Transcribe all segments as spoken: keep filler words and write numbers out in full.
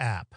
app.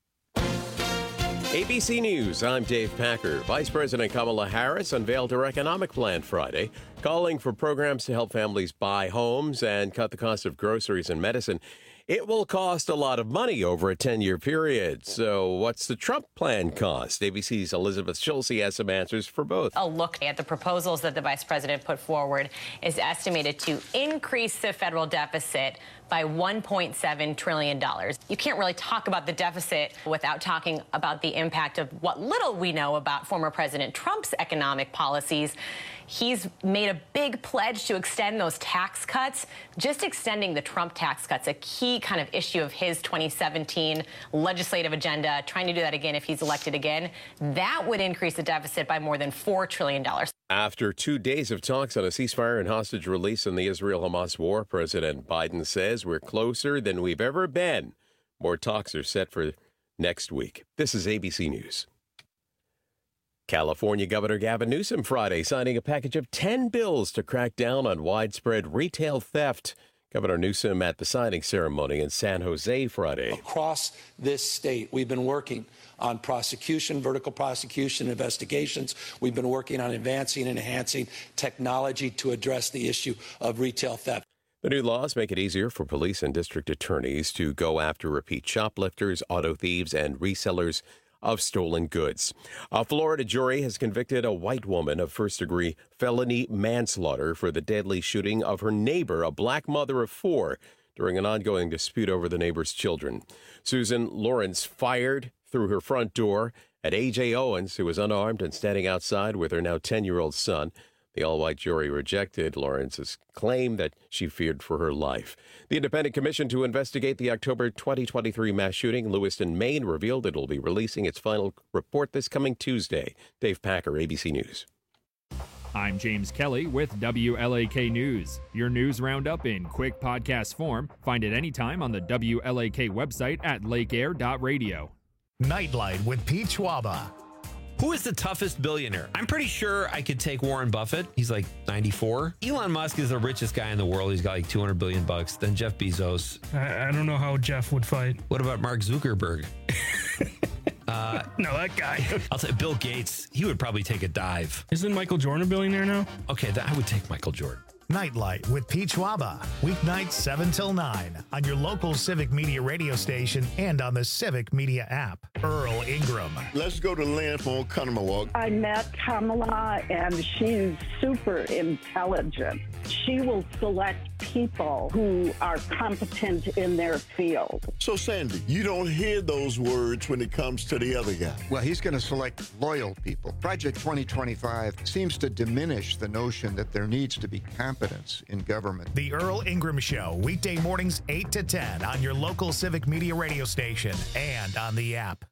A B C News, I'm Dave Packer. Vice President Kamala Harris unveiled her economic plan Friday, calling for programs to help families buy homes and cut the cost of groceries and medicine. It will cost a lot of money over a ten-year period. So what's the Trump plan cost? A B C's Elizabeth Schulze has some answers for both. A look at the proposals that the vice president put forward is estimated to increase the federal deficit by one point seven trillion dollars. You can't really talk about the deficit without talking about the impact of what little we know about former President Trump's economic policies. He's made a big pledge to extend those tax cuts. Just extending the Trump tax cuts, a key kind of issue of his twenty seventeen legislative agenda, trying to do that again if he's elected again, that would increase the deficit by more than four trillion dollars. After two days of talks on a ceasefire and hostage release in the Israel-Hamas war, President Biden says we're closer than we've ever been. More talks are set for next week. This is A B C News. California Governor Gavin Newsom Friday signing a package of ten bills to crack down on widespread retail theft. Governor Newsom at the signing ceremony in San Jose Friday. Across this state, we've been working on prosecution, vertical prosecution investigations. We've been working on advancing and enhancing technology to address the issue of retail theft. The new laws make it easier for police and district attorneys to go after repeat shoplifters, auto thieves, and resellers of stolen goods. A Florida jury has convicted a white woman of first-degree felony manslaughter for the deadly shooting of her neighbor, a black mother of four, during an ongoing dispute over the neighbor's children. Susan Lawrence fired through her front door at A J Owens, who was unarmed and standing outside with her now ten-year-old son. The all-white jury rejected Lawrence's claim that she feared for her life. The independent commission to investigate the October twenty twenty-three mass shooting in Lewiston, Maine, revealed it will be releasing its final report this coming Tuesday. Dave Packer, A B C News. I'm James Kelly with W L A K News. Your news roundup in quick podcast form. Find it anytime on the W L A K website at lake air dot radio. Nightlight with Pete Schwaba. Who is the toughest billionaire? I'm pretty sure I could take Warren Buffett. He's like ninety-four. Elon Musk is the richest guy in the world. He's got like two hundred billion bucks. Then Jeff Bezos. I, I don't know how Jeff would fight. What about Mark Zuckerberg? uh, no, that guy. I'll say Bill Gates. He would probably take a dive. Isn't Michael Jordan a billionaire now? Okay, that, I would take Michael Jordan. Nightlight with Pete Schwaba. Weeknights seven till nine on your local Civic Media radio station and on the Civic Media app. Earl Ingram. Let's go to Lynn for Oconomowoc. I met Kamala, and she's super intelligent. She will select people who are competent in their field. So, Sandy, you don't hear those words when it comes to the other guy. Well, he's going to select loyal people. Project twenty twenty-five seems to diminish the notion that there needs to be competence in government. The Earl Ingram Show, weekday mornings eight to ten on your local Civic Media radio station and on the app.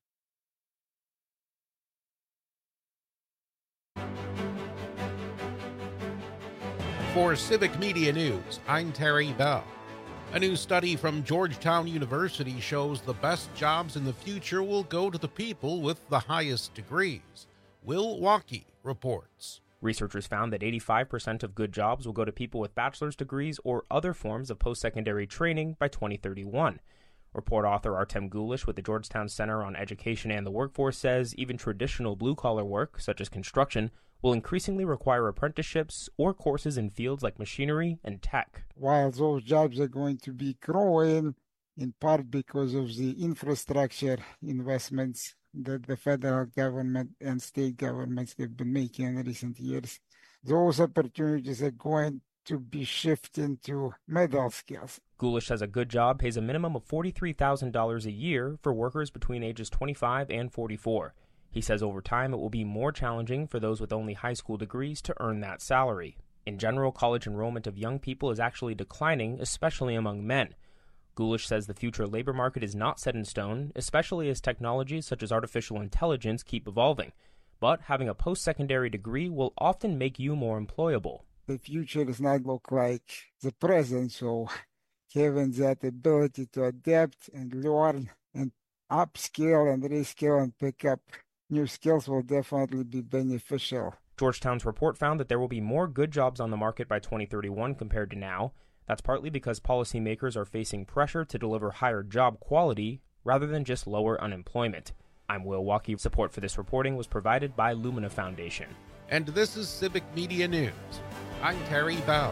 For Civic Media News, I'm Terry Bell. A new study from Georgetown University shows the best jobs in the future will go to the people with the highest degrees. Will Walkie reports. Researchers found that eighty-five percent of good jobs will go to people with bachelor's degrees or other forms of post-secondary training by twenty thirty-one. Report author Artem Gulish with the Georgetown Center on Education and the Workforce says even traditional blue-collar work, such as construction, will increasingly require apprenticeships or courses in fields like machinery and tech. While those jobs are going to be growing, in part because of the infrastructure investments that the federal government and state governments have been making in recent years, those opportunities are going to be shifting to middle skills. Gulish says a good job pays a minimum of forty-three thousand dollars a year for workers between ages twenty-five and forty-four. He says over time it will be more challenging for those with only high school degrees to earn that salary. In general, college enrollment of young people is actually declining, especially among men. Gulish says the future labor market is not set in stone, especially as technologies such as artificial intelligence keep evolving. But having a post-secondary degree will often make you more employable. The future does not look like the present, so having that ability to adapt and learn and upskill and reskill and pick up new skills will definitely be beneficial. Georgetown's report found that there will be more good jobs on the market by twenty thirty-one compared to now. That's partly because policymakers are facing pressure to deliver higher job quality rather than just lower unemployment. I'm Will Walkie. Support for this reporting was provided by Lumina Foundation. And this is Civic Media News. I'm Terry Bell.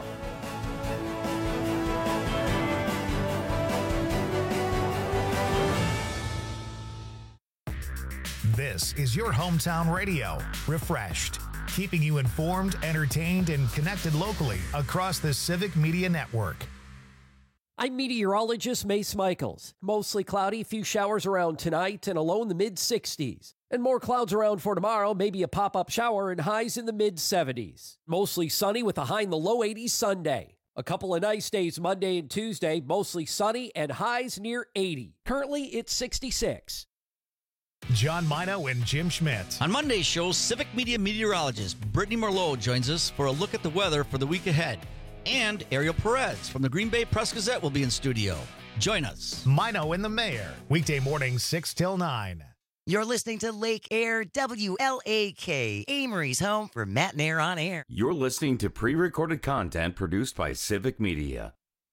This is your hometown radio, refreshed, keeping you informed, entertained, and connected locally across the Civic Media Network. I'm meteorologist Mace Michaels. Mostly cloudy, few showers around tonight, and a low in the mid sixties. And more clouds around for tomorrow, maybe a pop-up shower and highs in the mid seventies. Mostly sunny with a high in the low eighties Sunday. A couple of nice days Monday and Tuesday, mostly sunny and highs near eighty. Currently, it's sixty-six. John Mino and Jim Schmidt. On Monday's show, Civic Media meteorologist Brittany Merlot joins us for a look at the weather for the week ahead. And Ariel Perez from the Green Bay Press-Gazette will be in studio. Join us. Mino and the Mayor, weekday morning six till nine. You're listening to Lake Air W L A K, Amory's home for Matt and Air on Air. You're listening to pre-recorded content produced by Civic Media.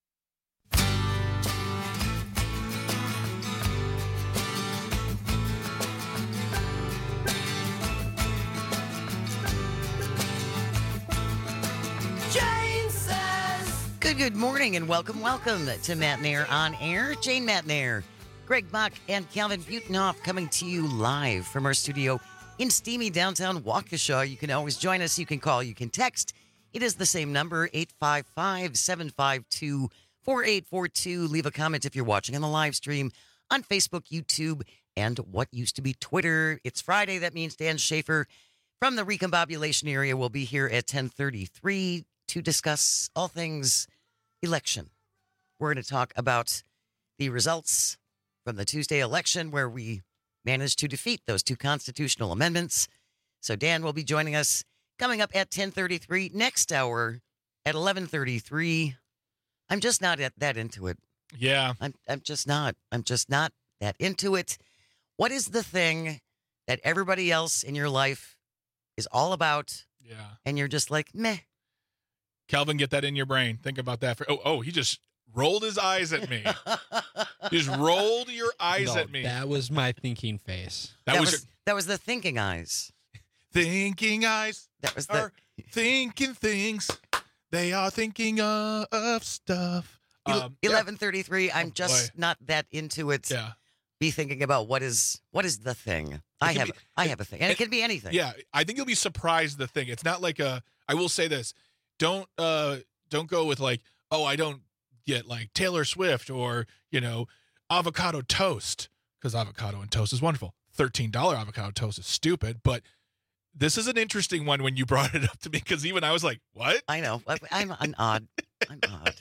Good, good morning and welcome, welcome to Matt and Air on Air. Jane Matt and Air, Greg Bach, and Calvin Butenhoff coming to you live from our studio in steamy downtown Waukesha. You can always join us. You can call. You can text. It is the same number, eight five five, seven five two, four eight four two. Leave a comment if you're watching on the live stream on Facebook, YouTube, and what used to be Twitter. It's Friday. That means Dan Schaefer from the Recombobulation area will be here at ten thirty-three to discuss all things election. We're going to talk about the results from the Tuesday election where we managed to defeat those two constitutional amendments. So Dan will be joining us coming up at ten thirty-three. Next hour at eleven thirty-three. I'm just not that into it. Yeah. I'm, I'm just not. I'm just not that into it. What is the thing that everybody else in your life is all about? Yeah. And you're just like, meh. Calvin, get that in your brain. Think about that. For, oh, oh, he just rolled his eyes at me. Just rolled your eyes no, at me. That was my thinking face. That, that was, was that was the thinking eyes. Thinking eyes. That was are the thinking things. They are thinking of, of stuff. Um, eleven thirty-three. I'm oh, just boy. not that into it. Yeah. Be thinking about what is what is the thing. I have be, I have a thing, and it, it can be anything. Yeah, I think you'll be surprised. The thing. It's not like a. I will say this. Don't uh don't go with like, oh, I don't get like Taylor Swift or, you know, avocado toast, because avocado and toast is wonderful. thirteen dollars avocado toast is stupid, but this is an interesting one when you brought it up to me, because even I was like, what? I know. I'm an odd. I'm odd.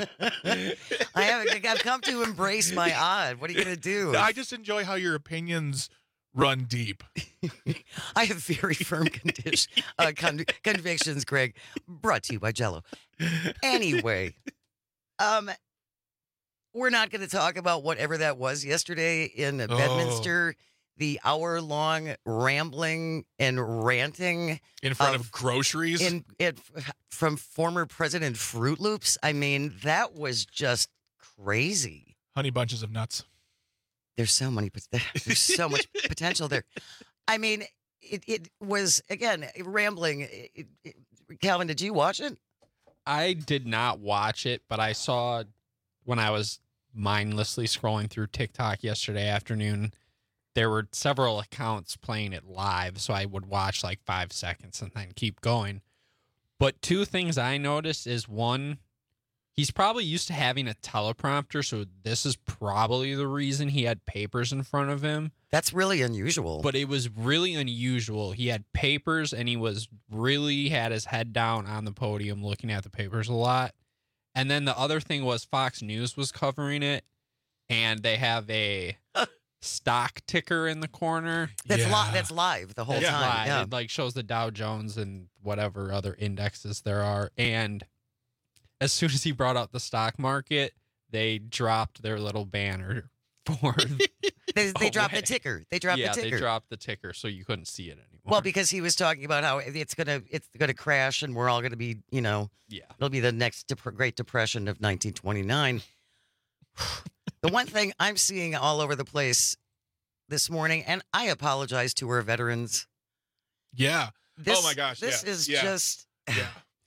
I have I've come to embrace my odd. What are you going to do? I just enjoy how your opinions run deep. I have very firm condition, uh, con- convictions, Greg. Brought to you by Jell-O. Anyway, um, we're not going to talk about whatever that was yesterday in Oh. Bedminster. The hour-long rambling and ranting in front of, of groceries in it from former President Fruit Loops. I mean, that was just crazy. Honey bunches of nuts. There's so many. There's so much potential there. I mean, it it was again rambling. It, it, Calvin, did you watch it? I did not watch it, but I saw when I was mindlessly scrolling through TikTok yesterday afternoon, there were several accounts playing it live, so I would watch like five seconds and then keep going. But two things I noticed is, one, he's probably used to having a teleprompter, so this is probably the reason he had papers in front of him. That's really unusual. But it was really unusual. He had papers, and he was really had his head down on the podium looking at the papers a lot. And then the other thing was Fox News was covering it, and they have a stock ticker in the corner. That's yeah. li- that's live the whole It's time. live. Yeah. It like shows the Dow Jones and whatever other indexes there are. And as soon as he brought up the stock market, they dropped their little banner for They, they dropped away. the ticker. They dropped yeah, the ticker. they dropped the ticker, so you couldn't see it anymore. Well, because he was talking about how it's gonna it's gonna crash, and we're all gonna be, you know, yeah, it'll be the next dep- Great Depression of nineteen twenty-nine. The one thing I'm seeing all over the place this morning, and I apologize to our veterans. Yeah. This, oh my gosh. This yeah. is yeah. just. Yeah.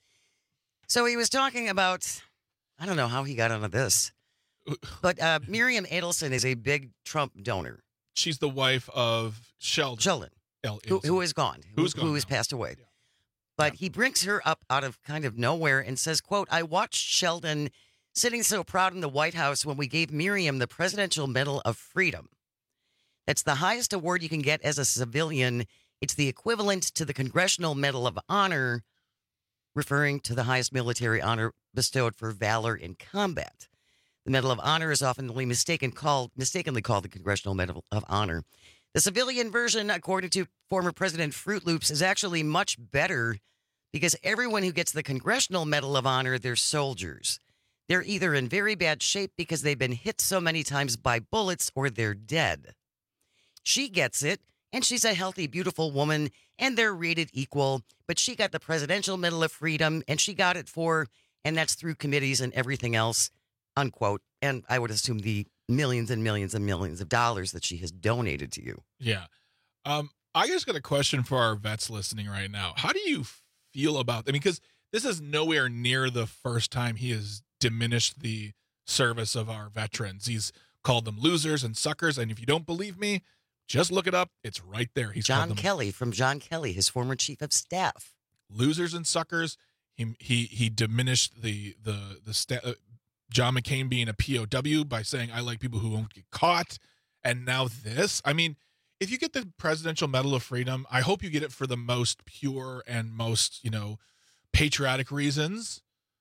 So he was talking about, I don't know how he got onto this, but uh, Miriam Adelson is a big Trump donor. She's the wife of Sheldon. Sheldon, L- who, who is gone, Who's who, gone who has now. passed away. But he brings her up out of kind of nowhere and says, quote, I watched Sheldon sitting so proud in the White House when we gave Miriam the Presidential Medal of Freedom. That's the highest award you can get as a civilian. It's the equivalent to the Congressional Medal of Honor, referring to the highest military honor bestowed for valor in combat. The Medal of Honor is often mistaken called, mistakenly called the Congressional Medal of Honor. The civilian version, according to former President Fruit Loops, is actually much better because everyone who gets the Congressional Medal of Honor, they're soldiers. They're either in very bad shape because they've been hit so many times by bullets or they're dead. She gets it, and she's a healthy, beautiful woman, and they're rated equal, but she got the Presidential Medal of Freedom, and she got it for, and that's through committees and everything else, unquote. And I would assume the millions and millions and millions of dollars that she has donated to you. Yeah. Um, I just got a question for our vets listening right now. How do you feel about, I mean, because this is nowhere near the first time he has diminished the service of our veterans. He's called them losers and suckers, and if you don't believe me, just look it up. It's right there. He's John called them Kelly from John Kelly, his former chief of staff. losers and suckers. He he he diminished the the the sta- uh, John McCain being a P O W by saying I like people who won't get caught, and now this. I mean, if you get the Presidential Medal of Freedom, I hope you get it for the most pure and most, you know, patriotic reasons.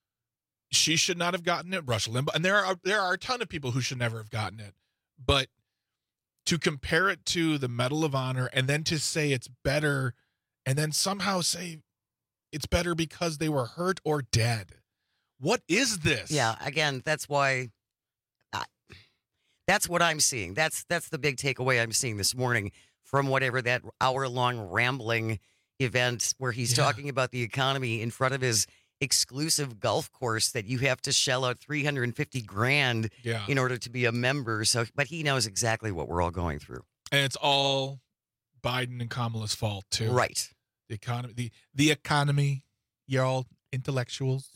She should not have gotten it. Rush Limbaugh, and there are there are a ton of people who should never have gotten it, but to compare it to the Medal of Honor and then to say it's better and then somehow say it's better because they were hurt or dead. What is this? Yeah, again, that's why I, that's what I'm seeing. That's that's the big takeaway I'm seeing this morning from whatever that hour-long rambling event where he's Yeah. talking about the economy in front of his exclusive golf course that you have to shell out three hundred fifty grand Yeah. in order to be a member. So, but he knows exactly what we're all going through. And it's all Biden and Kamala's fault too. Right. The economy, the the economy. You're all intellectuals.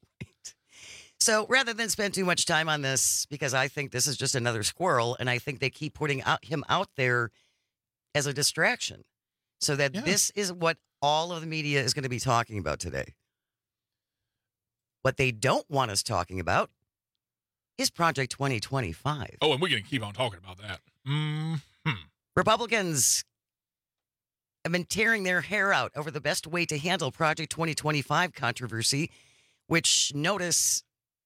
So rather than spend too much time on this, because I think this is just another squirrel, and I think they keep putting out, him out there as a distraction, so that Yeah. this is what all of the media is going to be talking about today. What they don't want us talking about is Project twenty twenty-five. Oh, and we're gonna keep on talking about that. Mm-hmm. Republicans have been tearing their hair out over the best way to handle Project twenty twenty-five controversy, which, notice,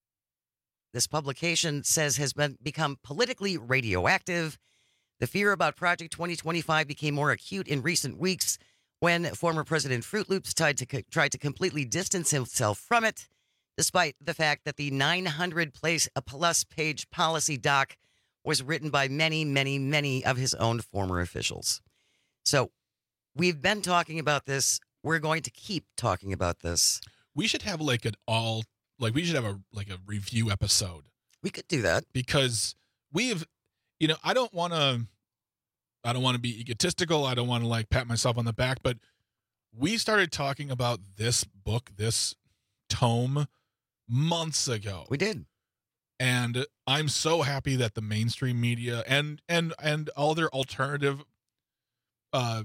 this publication says has been become politically radioactive. The fear about Project twenty twenty-five became more acute in recent weeks when former President Fruit Loops tried to, co- tried to completely distance himself from it, despite the fact that the nine hundred place, a plus page policy doc was written by many, many, many of his own former officials. So we've been talking about this. We're going to keep talking about this. We should have like an all like we should have a like a review episode. We could do that because we've, you know, I don't want to, I don't want to be egotistical. I don't want to like pat myself on the back, but we started talking about this book, this tome, months ago. We did. And I'm so happy that the mainstream media and and and all their alternative uh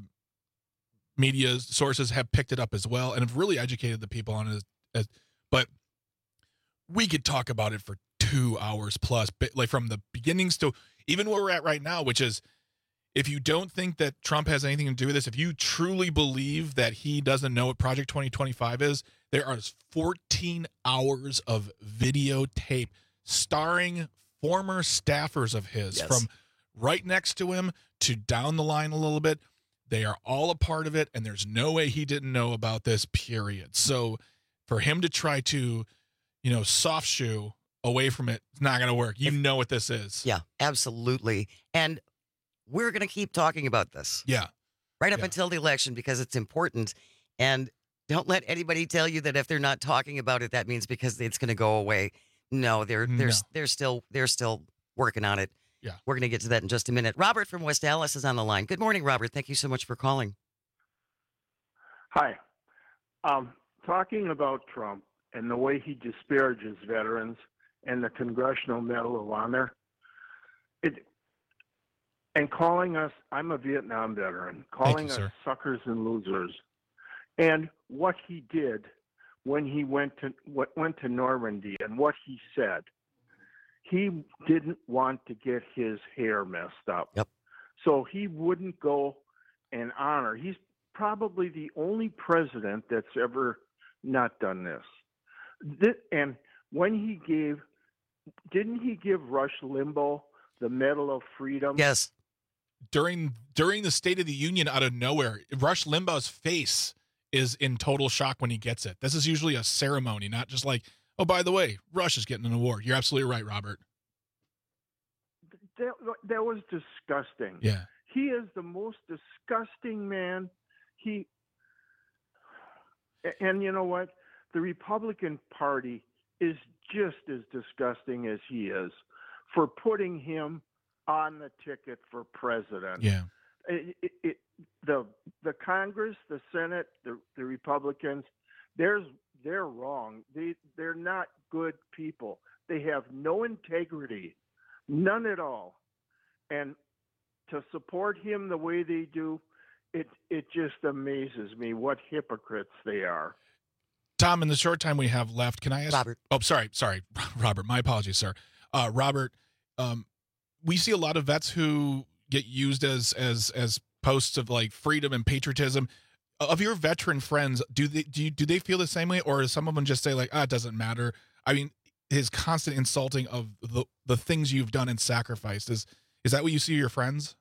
media sources have picked it up as well and have really educated the people on it. As, as, but we could talk about it for two hours plus, like from the beginnings to even where we're at right now, which is if you don't think that Trump has anything to do with this, if you truly believe that he doesn't know what Project twenty twenty-five is, there are fourteen hours of videotape starring former staffers of his Yes. from right next to him to down the line a little bit. They are all a part of it, and there's no way he didn't know about this, period. So for him to try to, you know, soft shoe away from it, it's not going to work. You if, know what this is. Yeah, absolutely. And we're going to keep talking about this. Yeah. Right up yeah. until the election because it's important. And don't let anybody tell you that if they're not talking about it, that means because it's going to go away. No, they're they're No. they're still they're still working on it. Yeah. We're going to get to that in just a minute. Robert from West Dallas is on the line. Good morning, Robert. Thank you so much for calling. Hi. Um, talking about Trump and the way he disparages veterans and the Congressional Medal of Honor, it, and calling us, I'm a Vietnam veteran, calling you, us sir. suckers and losers. And what he did when he went to what went to Normandy and what he said, he didn't want to get his hair messed up. Yep. So he wouldn't go and honor. He's probably the only president that's ever not done this. This and when he gave, didn't he give Rush Limbaugh the Medal of Freedom? Yes. During during the State of the Union, out of nowhere, Rush Limbaugh's face is in total shock when he gets it. This is usually a ceremony, not just like, oh, by the way, Rush is getting an award. You're absolutely right, Robert. That, that was disgusting. Yeah. He is the most disgusting man. He, and you know what? The Republican Party is just as disgusting as he is for putting him on the ticket for president. Yeah. It, it, it, the the Congress, the Senate, the, the Republicans, there's they're wrong. They they're not good people. They have no integrity, none at all. And to support him the way they do, it it just amazes me what hypocrites they are. Tom, in the short time we have left, can I ask? Robert. Oh, sorry, sorry, Robert. My apologies, sir. Uh, Robert, um, we see a lot of vets who get used as as as posts of like freedom and patriotism. Of your veteran friends, do they do you, do they feel the same way, or does some of them just say like, ah, it doesn't matter? I mean, his constant insulting of the the things you've done and sacrificed is is that what you see your friends?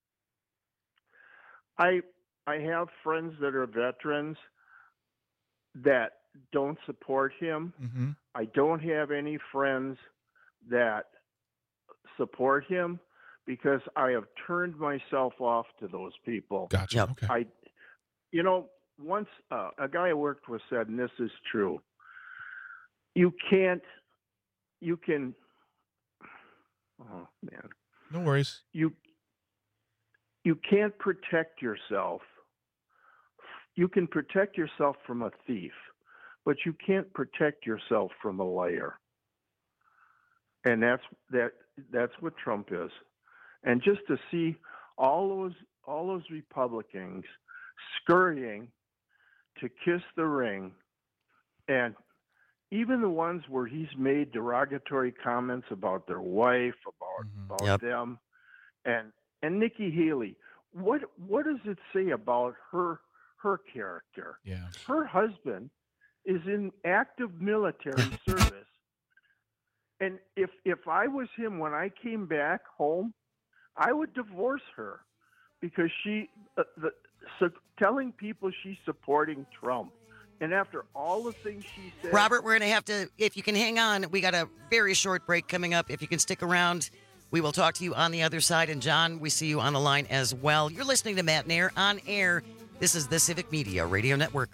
I I have friends that are veterans that don't support him. Mm-hmm. I don't have any friends that support him because I have turned myself off to those people. Gotcha. Yep. Okay. I, you know, once uh, a guy I worked with said, and this is true, you can't, you can, oh man. No worries. You, you can't protect yourself. You can protect yourself from a thief, but you can't protect yourself from a liar. And that's that that's what Trump is. And just to see all those all those Republicans scurrying to kiss the ring, and even the ones where he's made derogatory comments about their wife, about Mm-hmm. about Yep. them, and and Nikki Haley, what what does it say about her her character? Yeah. Her husband is in active military service. And if if I was him when I came back home, I would divorce her because she uh, the so telling people she's supporting Trump. And after all the things she said, Robert, we're going to have to, if you can hang on, we got a very short break coming up. If you can stick around, we will talk to you on the other side. And John, we see you on the line as well. You're listening to Matt Nair on air. This is the Civic Media Radio Network.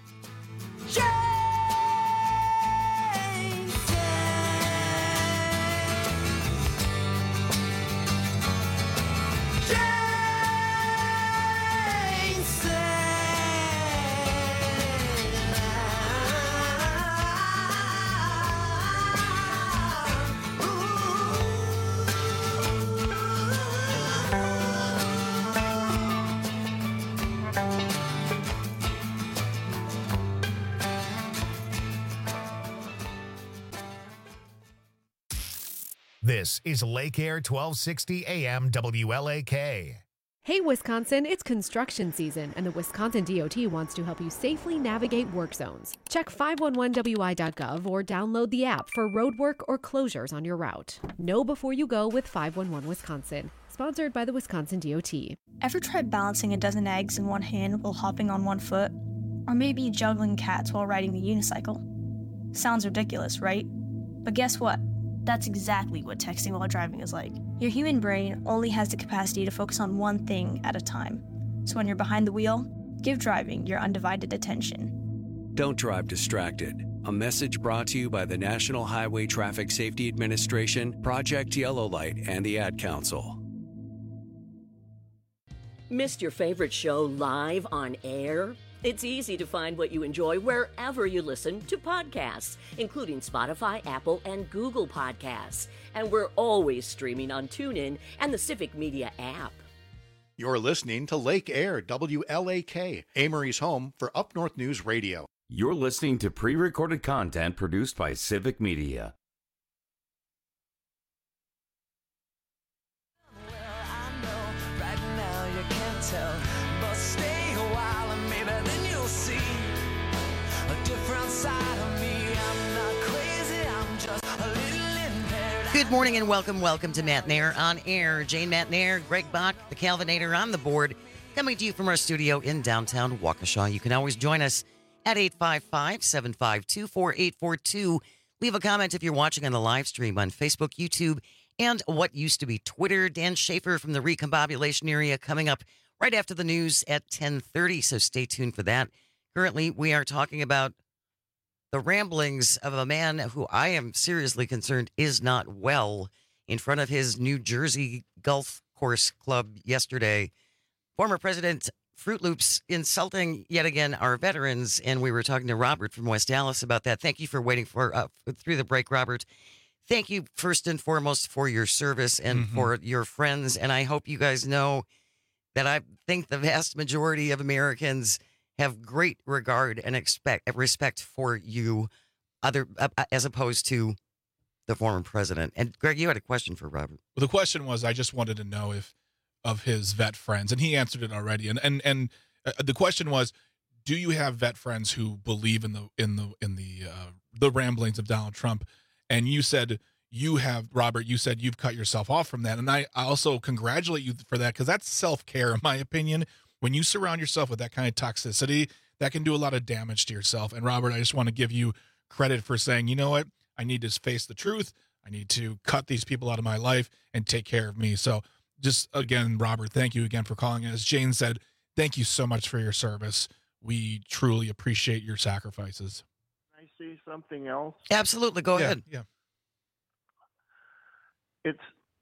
This is Lake Air twelve sixty A M W L A K. Hey, Wisconsin, it's construction season, and the Wisconsin D O T wants to help you safely navigate work zones. Check five one one W I dot gov or download the app for road work or closures on your route. Know before you go with five one one Wisconsin. Sponsored by the Wisconsin D O T. Ever tried balancing a dozen eggs in one hand while hopping on one foot? Or maybe juggling cats while riding the unicycle? Sounds ridiculous, right? But guess what? That's exactly what texting while driving is like. Your human brain only has the capacity to focus on one thing at a time. So when you're behind the wheel, give driving your undivided attention. Don't drive distracted. A message brought to you by the National Highway Traffic Safety Administration, Project Yellow Light, and the Ad Council. Missed your favorite show live on air? It's easy to find what you enjoy wherever you listen to podcasts, including Spotify, Apple, and Google Podcasts. And we're always streaming on TuneIn and the Civic Media app. You're listening to Lake Air, W L A K, Amory's home for Up North News Radio. You're listening to pre-recorded content produced by Civic Media. Good morning and welcome, welcome to Matt Nair on Air. Jane Matt Nair, Greg Bach, the Calvinator on the board, coming to you from our studio in downtown Waukesha. You can always join us at eight five five, seven five two, four eight four two. Leave a comment if you're watching on the live stream on Facebook, YouTube, and what used to be Twitter. Dan Schaefer from the Recombobulation area coming up right after the news at ten thirty, so stay tuned for that. Currently, we are talking about the ramblings of a man who I am seriously concerned is not well in front of his New Jersey Golf Course Club yesterday. Former President Fruit Loops insulting yet again our veterans, and we were talking to Robert from West Dallas about that. Thank you for waiting for uh, through the break, Robert. Thank you first and foremost for your service and mm-hmm. for your friends, and I hope you guys know that I think the vast majority of Americans have great regard and expect respect for you, other uh, as opposed to the former president. And Greg, you had a question for Robert. Well, the question was, I just wanted to know if of his vet friends, and he answered it already. And and and uh, the question was, do you have vet friends who believe in the in the in the uh, the ramblings of Donald Trump? And you said you have, Robert. You said you've cut yourself off from that, and I, I also congratulate you for that, because that's self-care, in my opinion. When you surround yourself with that kind of toxicity, that can do a lot of damage to yourself. And Robert, I just want to give you credit for saying, you know what, I need to face the truth. I need to cut these people out of my life and take care of me. So just again, Robert, thank you again for calling. As Jane said, thank you so much for your service. We truly appreciate your sacrifices. Can I say something else? Absolutely. Go yeah, ahead. Yeah. It's,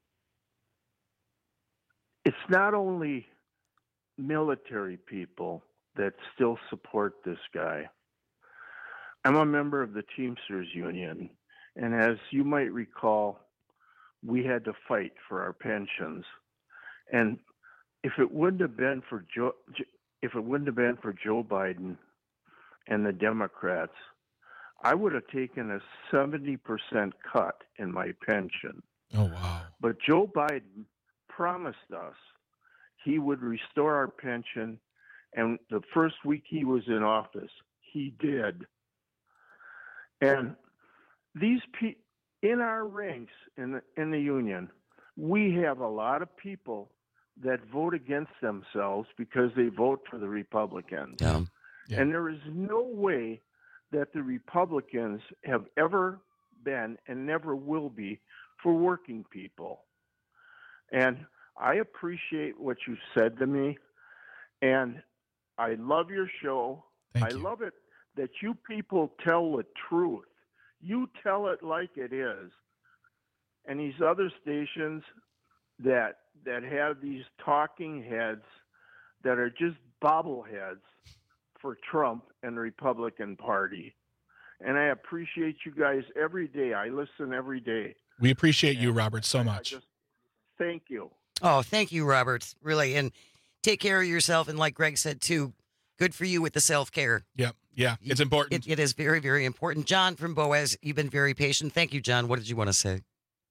it's not only military people that still support this guy. I'm a member of the Teamsters Union, and as you might recall, we had to fight for our pensions. And if it wouldn't have been for Joe, if it wouldn't have been for Joe Biden and the Democrats, I would have taken a seventy percent cut in my pension. Oh, wow. But Joe Biden promised us he would restore our pension, and the first week he was in office, he did. And these people in our ranks in the in the union, we have a lot of people that vote against themselves because they vote for the Republicans. Yeah. Yeah. And there is no way that the Republicans have ever been and never will be for working people. And I appreciate what you said to me, and I love your show. Thank I you. love it that you people tell the truth. You tell it like it is. And these other stations that that have these talking heads that are just bobbleheads for Trump and the Republican Party. And I appreciate you guys every day. I listen every day. We appreciate you, Robert, so I much. just thank you. Oh, thank you, Robert. Really. And take care of yourself. And like Greg said, too, good for you with the self-care. Yeah, yeah, it's important. It, it is very, very important. John from Boaz, you've been very patient. Thank you, John. What did you want to say?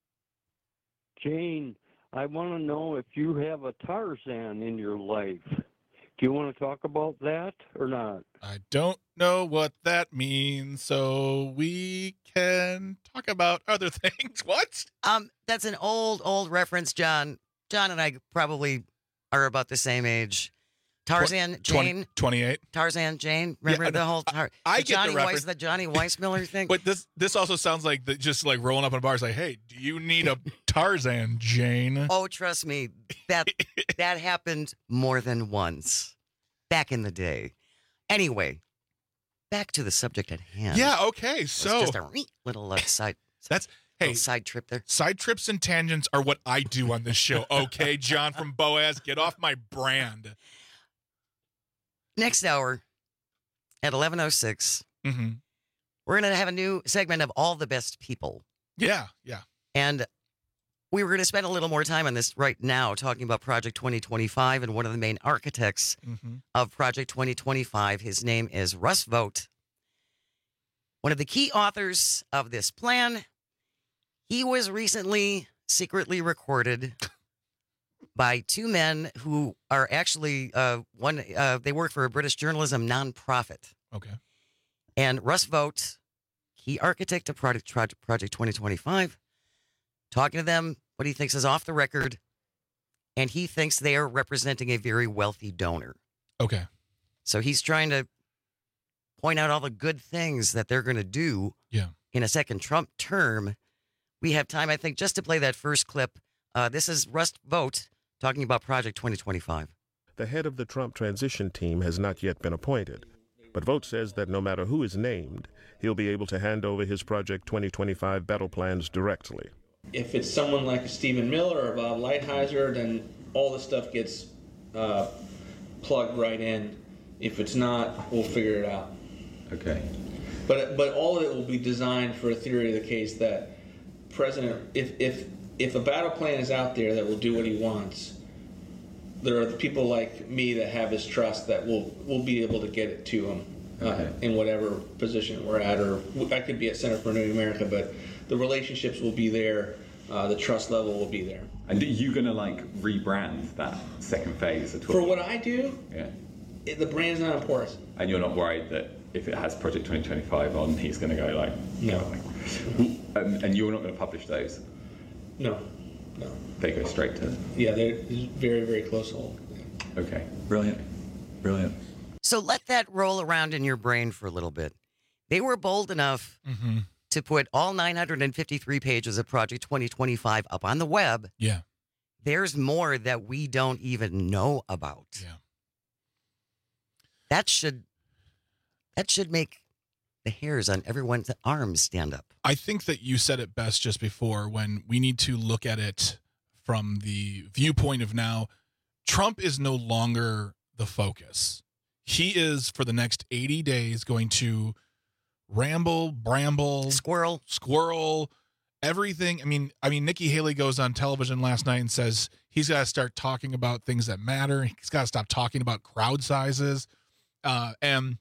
Jane, I want to know if you have a Tarzan in your life. Do you want to talk about that or not? I don't know what that means, so we can talk about other things. What? Um, that's an old, old reference, John. John and I probably are about the same age. Tarzan, Jane. twenty-eight. Tarzan, Jane. Remember Yeah, the whole tar- I the get the Johnny reference. Weiss, the Johnny Weissmiller thing. But this this also sounds like the, just like rolling up in a bar. It's like, hey, do you need a Tarzan, Jane? Oh, trust me, that that happened more than once back in the day. Anyway, back to the subject at hand. Yeah, okay. So it's just a little uh, side. That's hey side trip there. Side trips and tangents are what I do on this show. Okay, John from Boaz, get off my brand. Next hour at eleven oh six, mm-hmm. we're going to have a new segment of All the Best People. Yeah, yeah. And we were going to spend a little more time on this right now, talking about Project twenty twenty-five and one of the main architects mm-hmm. of Project twenty twenty-five. His name is Russ Vought. One of the key authors of this plan. He was recently secretly recorded by two men who are actually, uh, one, uh, they work for a British journalism nonprofit. Okay. And Russ Vought, key architect of Project, Project twenty twenty-five, talking to them, what he thinks is off the record, and he thinks they are representing a very wealthy donor. Okay. So he's trying to point out all the good things that they're going to do yeah. in a second Trump term. We have time, I think, just to play that first clip. Uh, this is Russ Vought talking about Project twenty twenty-five. The head of the Trump transition team has not yet been appointed, but Vought says that no matter who is named, he'll be able to hand over his Project twenty twenty-five battle plans directly. If it's someone like Stephen Miller or Bob Lighthizer, then all the stuff gets uh, plugged right in. If it's not, we'll figure it out. Okay. But but all of it will be designed for a theory of the case that President, if if if a battle plan is out there that will do what he wants, there are the people like me that have his trust that will will be able to get it to him uh, okay. in whatever position we're at, or I could be at Center for New America, but the relationships will be there, uh, the trust level will be there. And are you going to like rebrand that second phase at all? For what I do, yeah, it, the brand's not important. And you're not worried that if it has Project twenty twenty-five on, he's going to go like, no. Um, and you're not going to publish those? No, no. They go straight to... Yeah, they're very, very close hold. Okay, brilliant, brilliant. So let that roll around in your brain for a little bit. They were bold enough mm-hmm. to put all nine hundred fifty-three pages of Project twenty twenty-five up on the web. Yeah. There's more that we don't even know about. Yeah. That should that should make the hairs on everyone's arms stand up. I think that you said it best just before, when we need to look at it from the viewpoint of now. Trump is no longer the focus. He is, for the next eighty days, going to ramble, bramble, squirrel, squirrel, everything. I mean, I mean, Nikki Haley goes on television last night and says he's got to start talking about things that matter. He's got to stop talking about crowd sizes. Uh, and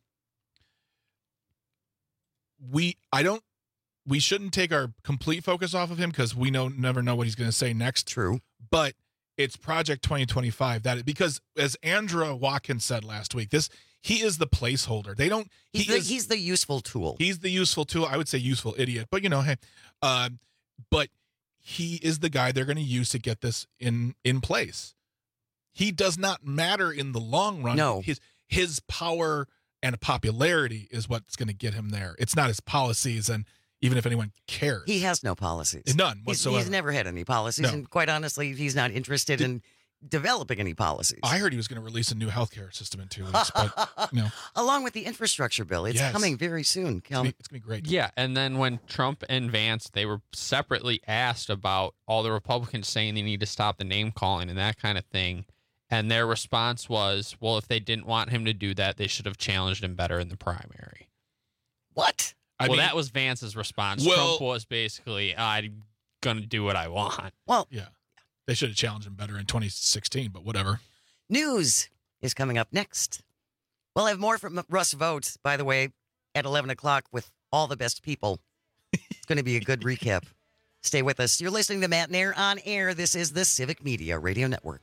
we, I don't, we shouldn't take our complete focus off of him, because we know never know what he's going to say next. True. But it's Project twenty twenty-five that, because as Andra Watkins said last week, this, he is the placeholder. They don't, he's, he the, is, he's the useful tool. He's the useful tool. I would say useful idiot, but you know, hey, uh, but he is the guy they're going to use to get this in, in place. He does not matter in the long run. No. His, his power and popularity is what's going to get him there. It's not his policies, and even if anyone cares. He has no policies. None whatsoever. He's, he's never had any policies, No. and quite honestly, he's not interested Did, in developing any policies. I heard he was going to release a new healthcare system in two weeks, but you know. Along with the infrastructure bill. It's Yes. coming very soon, Cal. It's going to be great. Yeah, and then when Trump and Vance, they were separately asked about all the Republicans saying they need to stop the name calling and that kind of thing. And their response was, well, if they didn't want him to do that, they should have challenged him better in the primary. What? I well, mean, that was Vance's response. Well, Trump was basically, I'm going to do what I want. Well, yeah. They should have challenged him better in twenty sixteen, but whatever. News is coming up next. We'll have more from Russ Vought, by the way, at eleven o'clock with all the best people. It's going to be a good recap. Stay with us. You're listening to Matt Nair on air. This is the Civic Media Radio Network.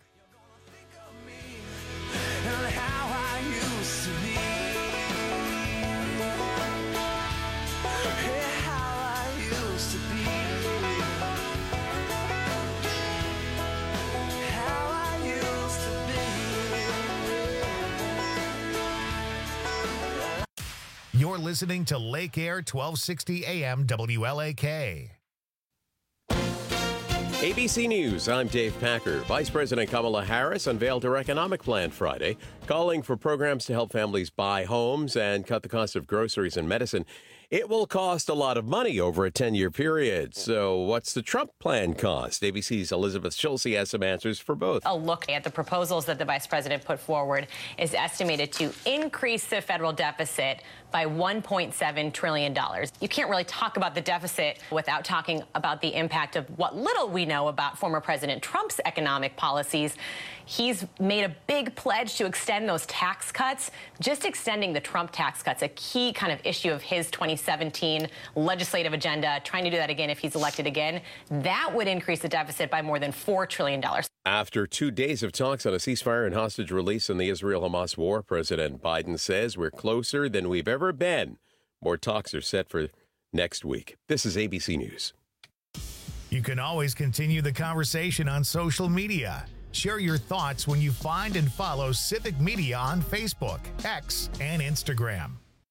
You're listening to Lake Air twelve sixty A M W L A K. A A B C News, I'm Dave Packer. Vice President Kamala Harris unveiled her economic plan Friday, calling for programs to help families buy homes and cut the cost of groceries and medicine. It will cost a lot of money over a ten-year period. So what's the Trump plan cost? A B C's Elizabeth Schulze has some answers for both. A look at the proposals that the vice president put forward is estimated to increase the federal deficit by one point seven trillion dollars. You can't really talk about the deficit without talking about the impact of what little we know about former President Trump's economic policies. He's made a big pledge to extend those tax cuts. Just extending the Trump tax cuts, a key kind of issue of his twenty seventeen legislative agenda, trying to do that again if he's elected again, that would increase the deficit by more than four trillion dollars. After two days of talks on a ceasefire and hostage release in the Israel-Hamas war, President Biden says we're closer than we've ever been. More talks are set for next week. This is A B C News. You can always continue the conversation on social media. Share your thoughts when you find and follow Civic Media on Facebook, X, and Instagram.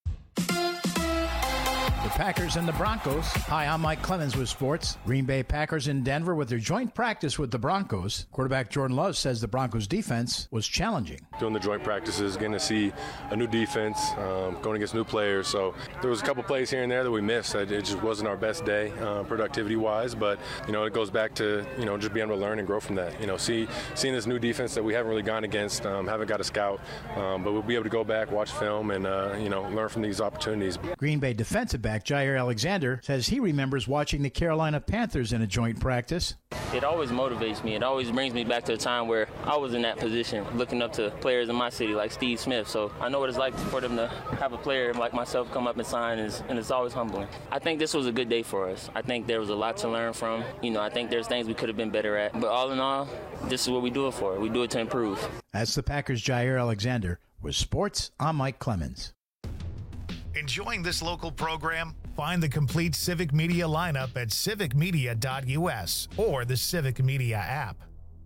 The Packers and the Broncos. Hi, I'm Mike Clemens with sports. Green Bay Packers in Denver with their joint practice with the Broncos. Quarterback Jordan Love says the Broncos defense was challenging. Doing the joint practices, getting to see a new defense, um, going against new players. So there was a couple plays here and there that we missed. It just wasn't our best day uh, productivity-wise, but, you know, it goes back to, you know, just being able to learn and grow from that. You know, see, seeing this new defense that we haven't really gone against, um, haven't got a scout, um, but we'll be able to go back, watch film, and, uh, you know, learn from these opportunities. Green Bay defensive back Jair Alexander says he remembers watching the Carolina Panthers in a joint practice. It always motivates me. It always brings me back to a time where I was in that position, looking up to players in my city like Steve Smith. So I know what it's like for them to have a player like myself come up and sign, and it's, and it's always humbling. I think this was a good day for us. I think there was a lot to learn from. You know, I think there's things we could have been better at. But all in all, this is what we do it for. We do it to improve. That's the Packers' Jair Alexander. With sports, I'm Mike Clemens. Enjoying this local program? Find the complete Civic Media lineup at civic media dot U S or the Civic Media app.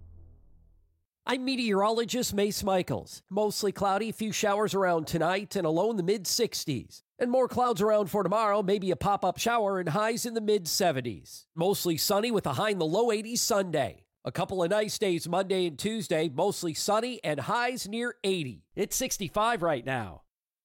I'm meteorologist Mace Michaels. Mostly cloudy, few showers around tonight and a low in the mid sixties. And more clouds around for tomorrow, maybe a pop-up shower and highs in the mid seventies. Mostly sunny with a high in the low eighties Sunday. A couple of nice days Monday and Tuesday, mostly sunny and highs near eighty. It's sixty-five right now.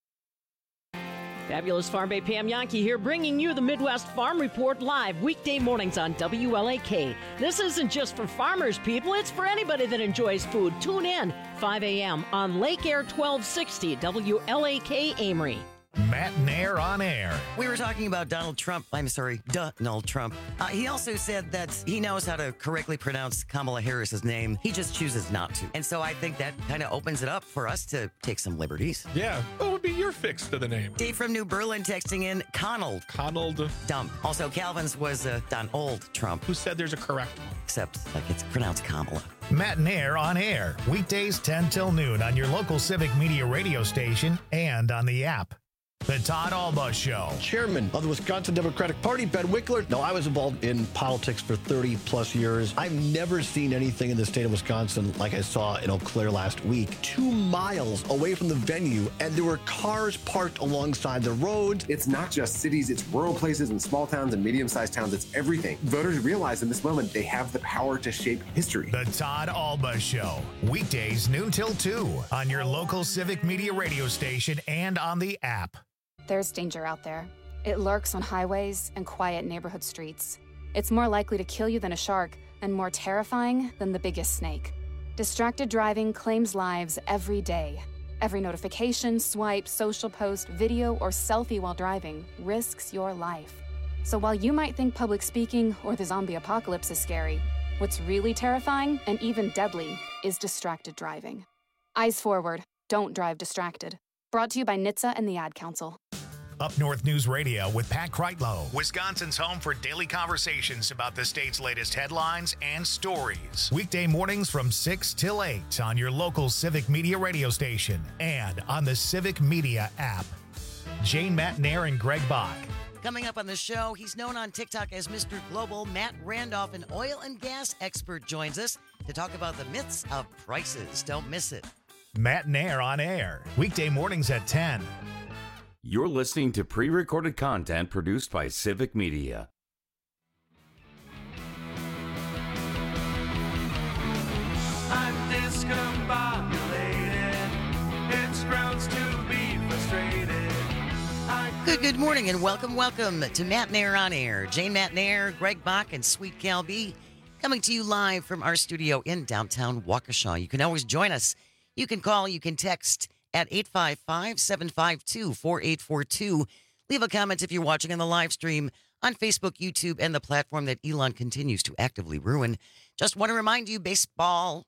Fabulous Farm Bay Pam Yankee here, bringing you the Midwest Farm Report live weekday mornings on W L A K. This isn't just for farmers, people. It's for anybody that enjoys food. Tune in five a.m. on Lake Air twelve sixty W L A K Amory. Matt Nair on air. We were talking about Donald Trump. I'm sorry, Donald Trump. Uh, he also said that he knows how to correctly pronounce Kamala Harris's name. He just chooses not to. And so I think that kind of opens it up for us to take some liberties. Yeah. What would be your fix to the name? Dave from New Berlin texting in Conald. Conald. Dump. Also, Calvin's was uh, Donald Trump. Who said there's a correct one? Except, like, it's pronounced Kamala. Matt Nair on air. Weekdays ten till noon on your local Civic Media radio station and on the app. The Todd Alba Show. Chairman of the Wisconsin Democratic Party, Ben Wickler. No, I was involved in politics for thirty plus years. I've never seen anything in the state of Wisconsin like I saw in Eau Claire last week. Two miles away from the venue, and there were cars parked alongside the roads. It's not just cities, it's rural places and small towns and medium-sized towns. It's everything. Voters realize in this moment they have the power to shape history. The Todd Alba Show. Weekdays noon till two on your local Civic Media radio station and on the app. There's danger out there. It lurks on highways and quiet neighborhood streets. It's more likely to kill you than a shark and more terrifying than the biggest snake. Distracted driving claims lives every day. Every notification, swipe, social post, video, or selfie while driving risks your life. So while you might think public speaking or the zombie apocalypse is scary, what's really terrifying and even deadly is distracted driving. Eyes forward. Don't drive distracted. Brought to you by N H T S A and the Ad Council. Up North News Radio with Pat Kreitlow, Wisconsin's home for daily conversations about the state's latest headlines and stories. Weekday mornings from six till eight on your local Civic Media radio station and on the Civic Media app. Jane Matt Nair and Greg Bach. Coming up on the show, he's known on TikTok as Mister Global. Matt Randolph, an oil and gas expert, joins us to talk about the myths of prices. Don't miss it. Matt Nair on air, weekday mornings at ten. You're listening to pre-recorded content produced by Civic Media. Good, good morning and welcome, welcome to Matt Nair on Air. Jane Matt Nair, Greg Bach, and Sweet Cal B coming to you live from our studio in downtown Waukesha. You can always join us. You can call, you can text at eight five five, seven five two, four eight four two. Leave a comment if you're watching on the live stream on Facebook, YouTube, and the platform that Elon continues to actively ruin. Just want to remind you, baseball.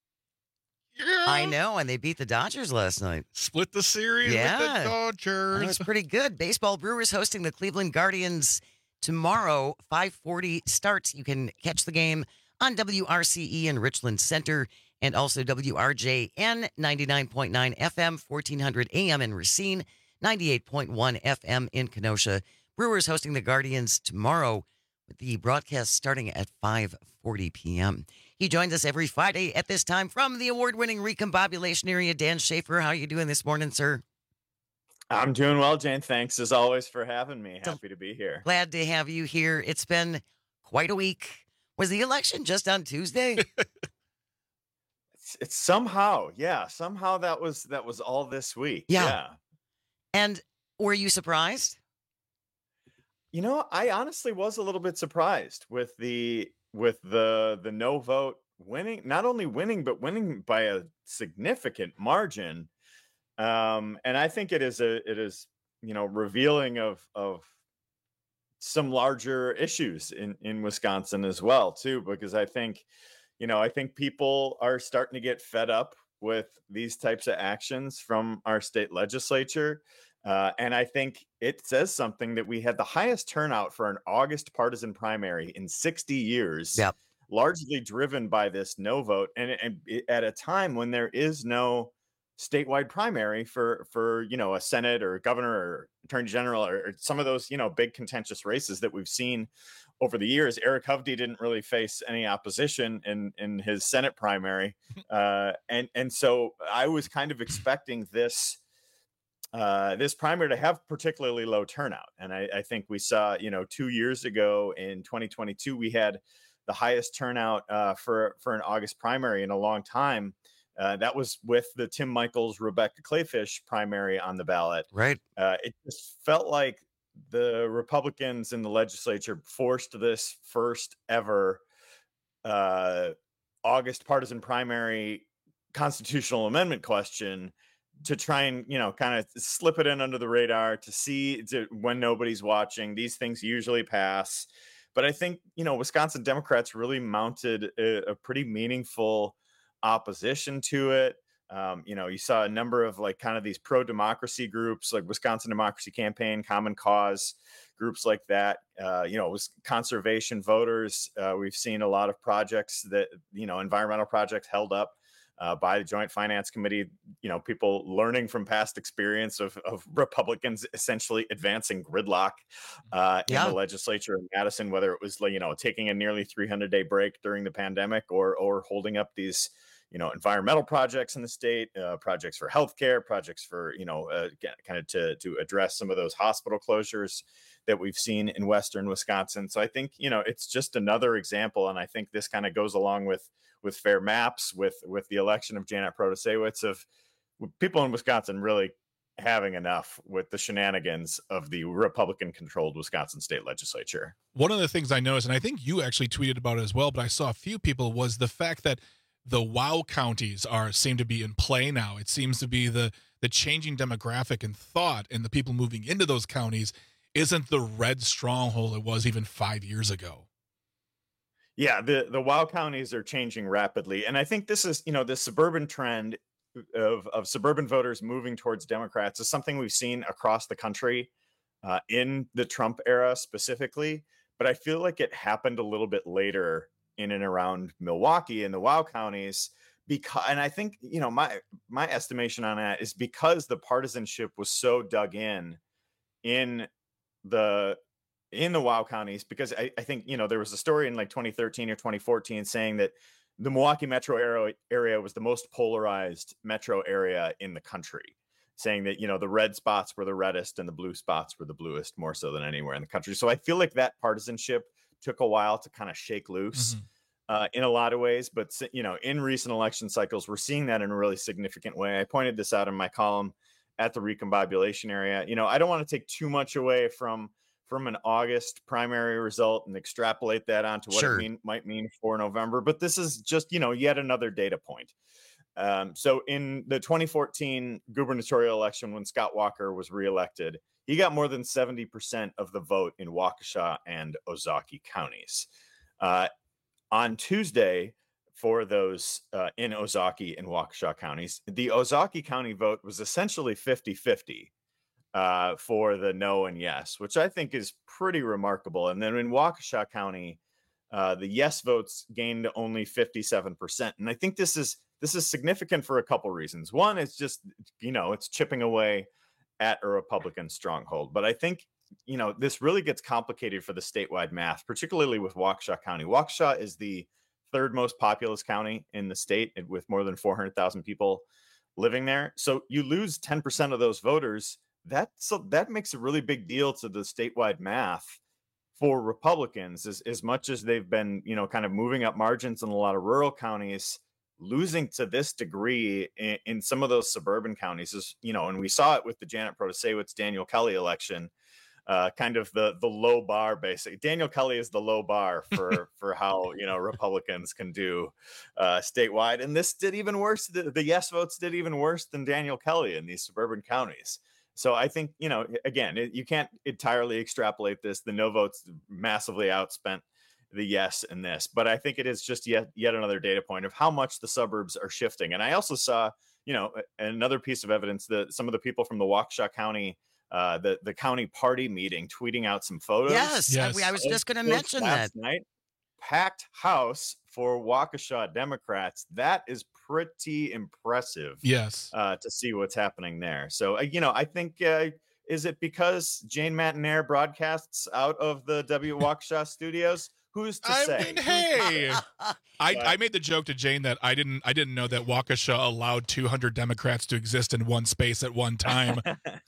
Yeah. I know, and they beat the Dodgers last night. Split the series Yeah. with the Dodgers. That was pretty good. Baseball, Brewers hosting the Cleveland Guardians tomorrow, five forty starts. You can catch the game on W R C E in Richland Center and also W R J N ninety-nine point nine F M, fourteen hundred A M in Racine, ninety-eight point one F M in Kenosha. Brewers hosting the Guardians tomorrow with the broadcast starting at five forty p.m. He joins us every Friday at this time from the award-winning recombobulation area. Dan Schaefer, how are you doing this morning, sir? I'm doing well, Jane. Thanks as always for having me. Happy to be here. Glad to have you here. It's been quite a week. Was the election just on Tuesday? it's, it's somehow, yeah, somehow that was that was all this week. Yeah. yeah. And were you surprised? You know, I honestly was a little bit surprised with the with the the no vote winning, not only winning, but winning by a significant margin. Um, and I think it is a it is, you know, revealing of of some larger issues in, in Wisconsin as well, too, because I think, you know, I think people are starting to get fed up with these types of actions from our state legislature. Uh, and I think it says something that we had the highest turnout for an August partisan primary in sixty years, yep. largely driven by this no vote. And, and at a time when there is no statewide primary for, for, you know, a Senate or governor or attorney general or, or some of those, you know, big contentious races that we've seen over the years. Eric Hovde didn't really face any opposition in, in his Senate primary. Uh, and, and so I was kind of expecting this, uh, this primary to have particularly low turnout. And I, I think we saw, you know, two years ago in twenty twenty-two, we had the highest turnout uh, for, for an August primary in a long time. Uh, that was with the Tim Michaels, Rebecca Clayfish primary on the ballot. Right. Uh, it just felt like the Republicans in the legislature forced this first ever uh, August partisan primary constitutional amendment question to try and, you know, kind of slip it in under the radar to see to, when nobody's watching. These things usually pass. But I think, you know, Wisconsin Democrats really mounted a, a pretty meaningful opposition to it. Um, you know, you saw a number of like kind of these pro-democracy groups like Wisconsin Democracy Campaign, Common Cause, groups like that. Uh, you know, it was conservation voters. Uh, we've seen a lot of projects that, you know, environmental projects held up uh, by the Joint Finance Committee. You know, people learning from past experience of, of Republicans essentially advancing gridlock uh, Yeah. in the legislature in Madison, whether it was, you know, taking a nearly three hundred day break during the pandemic or or holding up these, you know, environmental projects in the state, uh, projects for healthcare, projects for, you know, uh, kind of to to address some of those hospital closures that we've seen in Western Wisconsin. So I think, you know, it's just another example. And I think this kind of goes along with with fair maps, with with the election of Janet Protasewicz, of people in Wisconsin really having enough with the shenanigans of the Republican controlled Wisconsin state legislature. One of the things I noticed, and I think you actually tweeted about it as well, but I saw a few people, was the fact that the wow counties are seem to be in play now. It seems to be the the changing demographic and thought, and the people moving into those counties isn't the red stronghold it was even five years ago. Yeah, the the wow counties are changing rapidly, and I think this is, you know, the suburban trend of of suburban voters moving towards Democrats is something we've seen across the country uh, in the Trump era specifically, but I feel like it happened a little bit later in and around Milwaukee in the wow counties, because, and I think, you know, my my estimation on that is because the partisanship was so dug in in the in the wow counties, because I, I think, you know, there was a story in like twenty thirteen or twenty fourteen saying that the Milwaukee metro area, area was the most polarized metro area in the country, saying that, you know, the red spots were the reddest and the blue spots were the bluest more so than anywhere in the country. So I feel like that partisanship took a while to kind of shake loose mm-hmm. uh, in a lot of ways. But, you know, in recent election cycles, we're seeing that in a really significant way. I pointed this out in my column at the recombobulation area. You know, I don't want to take too much away from from an August primary result and extrapolate that onto what Sure. it mean, might mean for November, but this is just, you know, yet another data point. Um, so in the twenty fourteen gubernatorial election, when Scott Walker was reelected, he got more than seventy percent of the vote in Waukesha and Ozaukee counties. Uh, on Tuesday, for those uh, in Ozaukee and Waukesha counties, the Ozaukee County vote was essentially fifty-fifty uh, for the no and yes, which I think is pretty remarkable. And then in Waukesha County, uh, the yes votes gained only fifty-seven percent. And I think this is this is significant for a couple reasons. One, it's just, you know, it's chipping away at a Republican stronghold. But I think, you know, this really gets complicated for the statewide math, particularly with Waukesha County. Waukesha is the third most populous county in the state with more than four hundred thousand people living there. So you lose ten percent of those voters. That, so that makes a really big deal to the statewide math for Republicans, as, as much as they've been, you know, kind of moving up margins in a lot of rural counties. Losing to this degree in, in some of those suburban counties is, you know, and we saw it with the Janet Protasewicz Daniel Kelly election. Uh, kind of the the low bar, basically. Daniel Kelly is the low bar for for how, you know, Republicans can do uh, statewide, and this did even worse. The, the yes votes did even worse than Daniel Kelly in these suburban counties. So I think, you know, again, it, you can't entirely extrapolate this. The no votes massively outspent the yes in this, but I think it is just yet yet another data point of how much the suburbs are shifting. And I also saw, you know, another piece of evidence that some of the people from the Waukesha County. Uh, the the county party meeting, tweeting out some photos. Yes, yes. I, I was just going to mention that. Night, packed house for Waukesha Democrats. That is pretty impressive. Yes, uh, to see what's happening there. So uh, you know, I think uh, is it because Jane Matenaer broadcasts out of the W Waukesha studios? Who's to I say? mean, hey, I, I made the joke to Jane that I didn't I didn't know that Waukesha allowed two hundred Democrats to exist in one space at one time.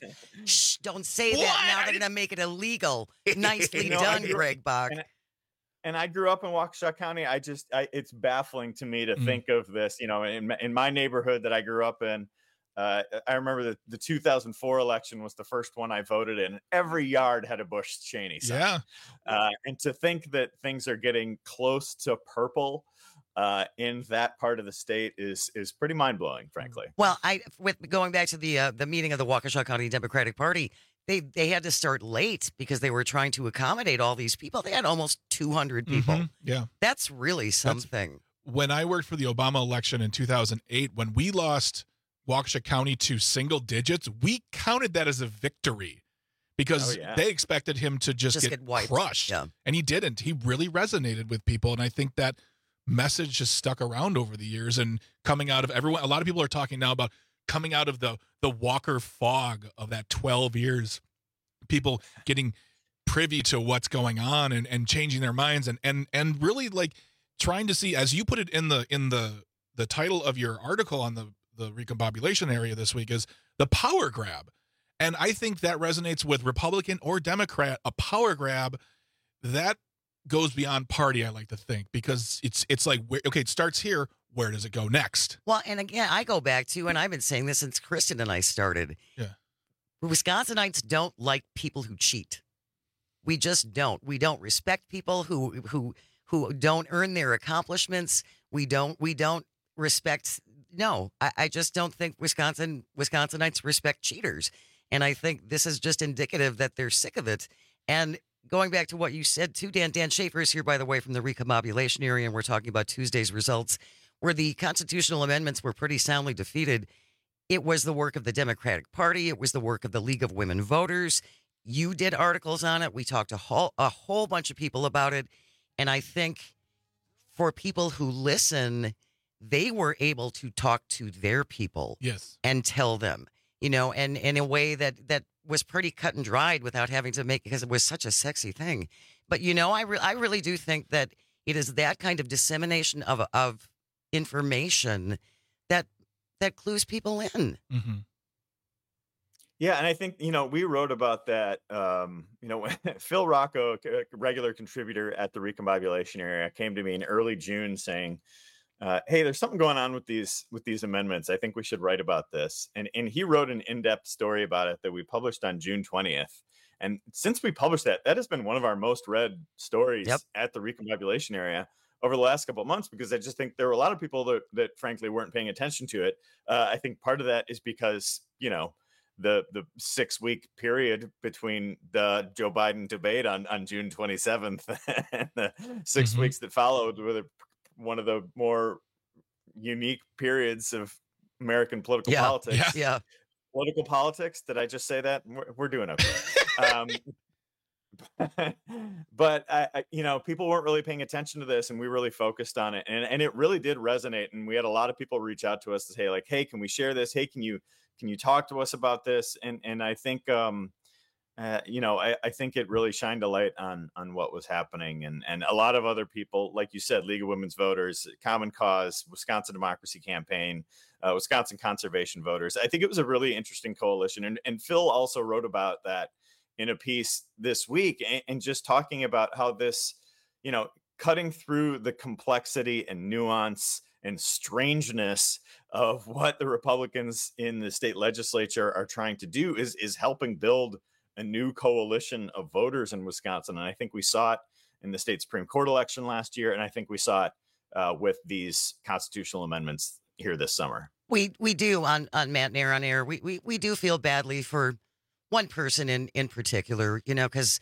Shh, don't say What? that. Now they're going to make it illegal. Nicely You know, done, I grew- Greg Bach. And, and I grew up in Waukesha County. I just, I, it's baffling to me to Mm. think of this, you know, in, my- in my neighborhood that I grew up in. Uh, I remember the, the two thousand four election was the first one I voted in. Every yard had a Bush Cheney sign. Yeah. Uh, and to think that things are getting close to purple uh, in that part of the state is is pretty mind blowing, frankly. Well, I with going back to the uh, the meeting of the Waukesha County Democratic Party, they they had to start late because they were trying to accommodate all these people. They had almost two hundred people. Mhm, yeah. That's really something. When I worked for the Obama election in two thousand eight, when we lost Waukesha County to single digits, we counted that as a victory because Oh, yeah. they expected him to just, Just get, get wiped. crushed. Yeah. And he didn't. He really resonated with people. And I think that message just stuck around over the years and coming out of everyone. A lot of people are talking now about coming out of the, the Walker fog of that twelve years, people getting privy to what's going on and, and changing their minds and, and, and really like trying to see, as you put it in the, in the, the title of your article on the, the recombobulation area this week, is the power grab. And I think that resonates with Republican or Democrat. A power grab that goes beyond party, I like to think, because it's it's like, okay, it starts here. Where does it go next? Well, and again, I go back to, and I've been saying this since Kristen and I started. Yeah. Wisconsinites don't like people who cheat. We just don't. We don't respect people who who who don't earn their accomplishments. We don't we don't respect. No, I, I just don't think Wisconsin Wisconsinites respect cheaters. And I think this is just indicative that they're sick of it. And going back to what you said too, Dan, Dan Schaefer is here, by the way, from the recombobulation area, and we're talking about Tuesday's results, where the constitutional amendments were pretty soundly defeated. It was the work of the Democratic Party. It was the work of the League of Women Voters. You did articles on it. We talked to a whole, a whole bunch of people about it. And I think for people who listen, they were able to talk to their people. Yes. And tell them, you know, and, and in a way that, that was pretty cut and dried without having to make, because it was such a sexy thing. But, you know, I, re- I really do think that it is that kind of dissemination of, of information that, that clues people in. Mm-hmm. Yeah, and I think, you know, we wrote about that, um, you know, when Phil Rocco, a regular contributor at the recombobulation area, came to me in early June saying, uh, hey, there's something going on with these with these amendments. I think we should write about this. And and he wrote an in-depth story about it that we published on June twentieth. And since we published that, that has been one of our most read stories yep. at the Recombobulation area over the last couple of months, because I just think there were a lot of people that, that frankly weren't paying attention to it. Uh, I think part of that is because, you know, the the six week period between the Joe Biden debate on, on June twenty-seventh and the six mm-hmm. weeks that followed were one of the more unique periods of American political yeah. politics. Yeah. yeah. Political politics. Did I just say that? We're, we're doing okay. um, but I, I, you know, people weren't really paying attention to this, and we really focused on it, and and it really did resonate. And we had a lot of people reach out to us to say, like, "Hey, can we share this? Hey, can you can you talk to us about this?" And and I think, um, uh, you know, I, I think it really shined a light on on what was happening, and and a lot of other people, like you said, League of Women's Voters, Common Cause, Wisconsin Democracy Campaign, uh, Wisconsin Conservation Voters. I think it was a really interesting coalition, and and Phil also wrote about that in a piece this week, and, and just talking about how this, you know, cutting through the complexity and nuance and strangeness of what the Republicans in the state legislature are trying to do is, is helping build a new coalition of voters in Wisconsin. And I think we saw it in the state Supreme Court election last year. And I think we saw it uh, with these constitutional amendments here this summer. We we do on, on Matt Nair on Air. We, we, we do feel badly for one person in, in particular, you know, because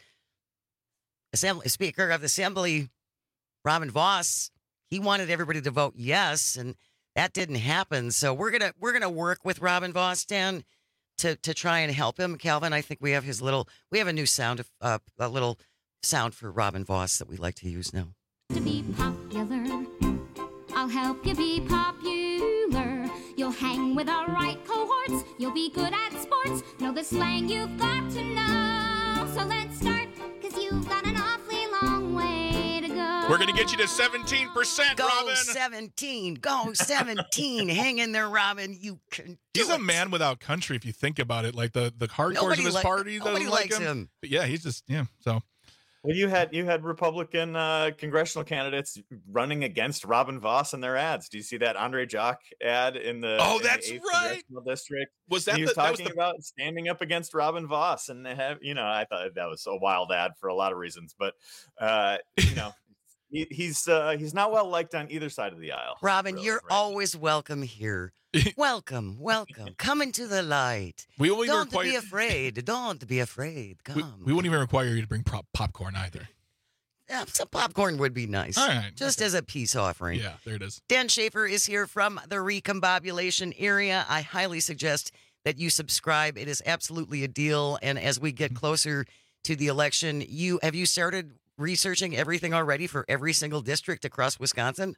Assembly Speaker of the Assembly, Robin Vos, he wanted everybody to vote yes, and that didn't happen. So we're gonna we're gonna work with Robin Vos, Dan, to to try and help him. Calvin, I think we have his little we have a new sound uh, a little sound for Robin Vos that we like to use now. To be popular, I'll help you be popular. You'll hang with our right cohorts. You'll be good at sports. Know the slang you've got to know. So let's start, because you've got an awfully long way to go. We're going to get you to seventeen percent, go Robin. seventeen. Go seventeen. Hang in there, Robin. You can do He's it. a man without country, if you think about it. Like the, the hardcores Nobody of his li- party nobody doesn't like likes him. him. But yeah, he's just, yeah, so... Well, you had you had Republican uh, congressional candidates running against Robin Vos in their ads. Do you see that Andre Jock ad in the oh, in that's the eighth right congressional district? Was that and he was the, talking that was the... about standing up against Robin Vos, and they have you know I thought that was a wild ad for a lot of reasons, but uh, you know. He, he's uh, he's not well liked on either side of the aisle. Robin, really, you're right? always welcome here. welcome, welcome. Come into the light. We won't even Don't require... be afraid. Don't be afraid. Come. We, we won't even require you to bring prop- popcorn either. Yeah, some popcorn would be nice. All right. Just okay. as a peace offering. Yeah, there it is. Dan Schaefer is here from the Recombobulation area. I highly suggest that you subscribe. It is absolutely a deal. And as we get closer to the election, you have you started researching everything already for every single district across Wisconsin?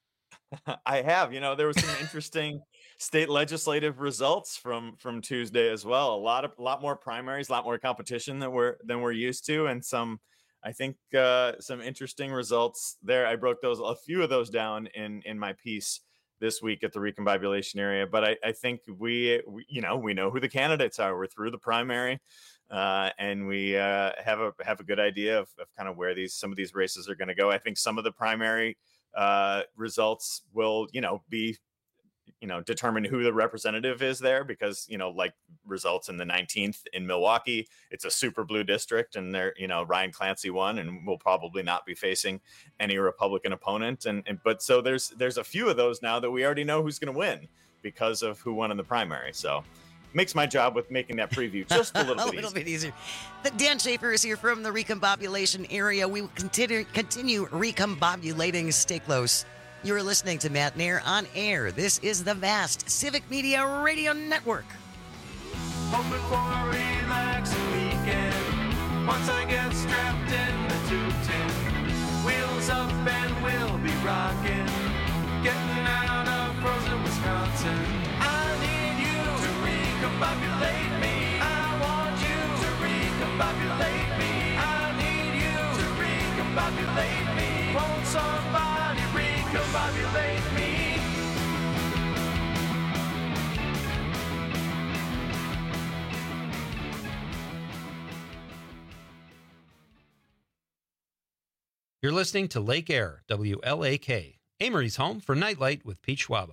I have. You know, there was some interesting state legislative results from from Tuesday as well. A lot of a lot more primaries, a lot more competition than we're than we're used to, and some, I think, uh, some interesting results there. I broke those a few of those down in in my piece this week at the Recombobulation area. But I, I think we, we, you know, we know who the candidates are. We're through the primary. Uh, and we uh, have a have a good idea of, of kind of where these some of these races are going to go. I think some of the primary uh, results will, you know, be, you know, determine who the representative is there, because, you know, like results in the nineteenth in Milwaukee, it's a super blue district, and there, you know, Ryan Clancy won and will probably not be facing any Republican opponent. And, and but so there's there's a few of those now that we already know who's going to win because of who won in the primary. So. Makes my job with making that preview just a little bit a little easier. bit easier. The Dan Schaefer is here from the Recombobulation area. We will continue continue recombobulating. Stay close. You're listening to Matt Nair on Air. This is the vast Civic Media Radio Network. Hoping for a relaxing weekend. Once I get strapped in the two ten, wheels up and we'll be rocking. Getting out of frozen Wisconsin. Recombobulate me. I want you to recombobulate me. I need you to recombobulate me. Won't somebody recombobulate me? You're listening to Lake Air, W L A K, Amory's home for Nightlight with Pete Schwaba.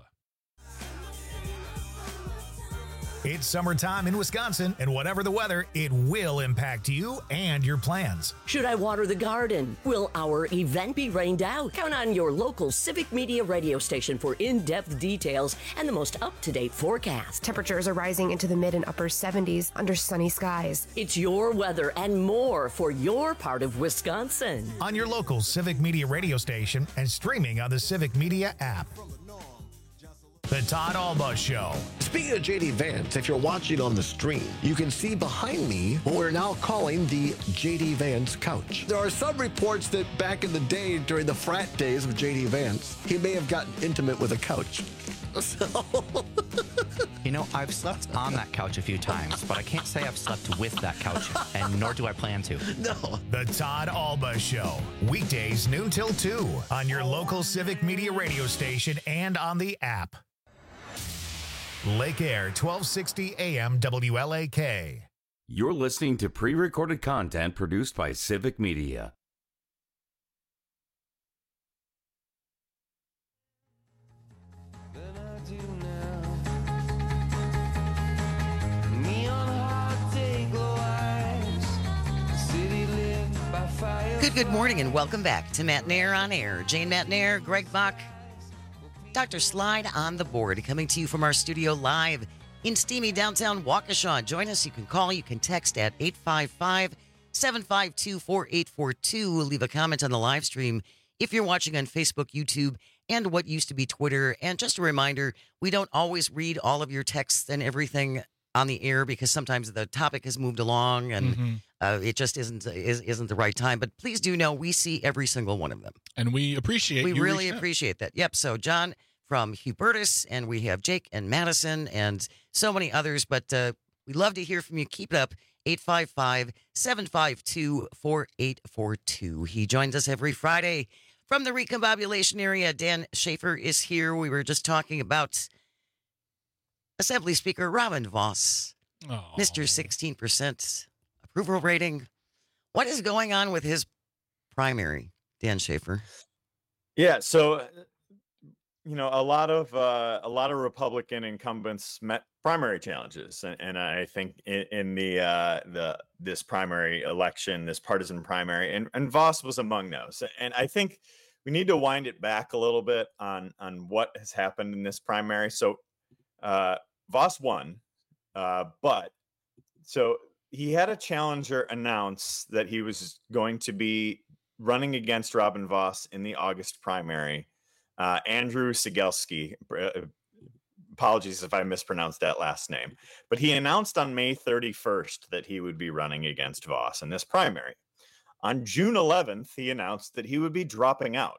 It's summertime in Wisconsin, and whatever the weather, it will impact you and your plans. Should I water the garden? Will our event be rained out? Count on your local Civic Media radio station for in-depth details and the most up-to-date forecast. Temperatures are rising into the mid and upper seventies under sunny skies. It's your weather and more for your part of Wisconsin. On your local Civic Media radio station and streaming on the Civic Media app. The Todd Alba Show. Speaking of J D Vance, if you're watching on the stream, you can see behind me what we're now calling the J D Vance couch. There are some reports that back in the day, during the frat days of J D Vance, he may have gotten intimate with a couch. So... You know, I've slept on that couch a few times, but I can't say I've slept with that couch, and nor do I plan to. No. The Todd Alba Show. Weekdays noon till two on your local Civic Media radio station and on the app. Lake Air, twelve sixty A M W L A K. You're listening to pre-recorded content produced by Civic Media. Good, good morning, and welcome back to Matt Nair on Air. Jane Matt Nair, Greg Bach, Doctor Slide on the board, coming to you from our studio live in steamy downtown Waukesha. Join us. You can call, you can text at eight five five, seven five two, four eight four two. Leave a comment on the live stream if you're watching on Facebook, YouTube, and what used to be Twitter. And just a reminder, we don't always read all of your texts and everything on the air because sometimes the topic has moved along and mm-hmm. uh, it just isn't is, isn't the right time. But please do know we see every single one of them. And we appreciate We you really appreciate that. Yep. So John from Hubertus, and we have Jake and Madison and so many others. But uh, we love to hear from you. Keep it up. eight five five, seven five two, four eight four two. He joins us every Friday from the recombobulation area. Dan Schaefer is here. We were just talking about Assembly Speaker Robin Vos, oh. Mister sixteen percent approval rating. What is going on with his primary, Dan Schaefer? Yeah, so you know, a lot of uh, a lot of Republican incumbents met primary challenges, and, and I think in, in the uh, the this primary election, this partisan primary, and, and Vos was among those. And I think we need to wind it back a little bit on on what has happened in this primary. So uh, Vos won, uh, but so he had a challenger announce that he was going to be running against Robin Vos in the August primary. Uh, Andrew Sigelski, uh, apologies if I mispronounced that last name, but he announced on May thirty-first that he would be running against Vos in this primary. On June eleventh, he announced that he would be dropping out.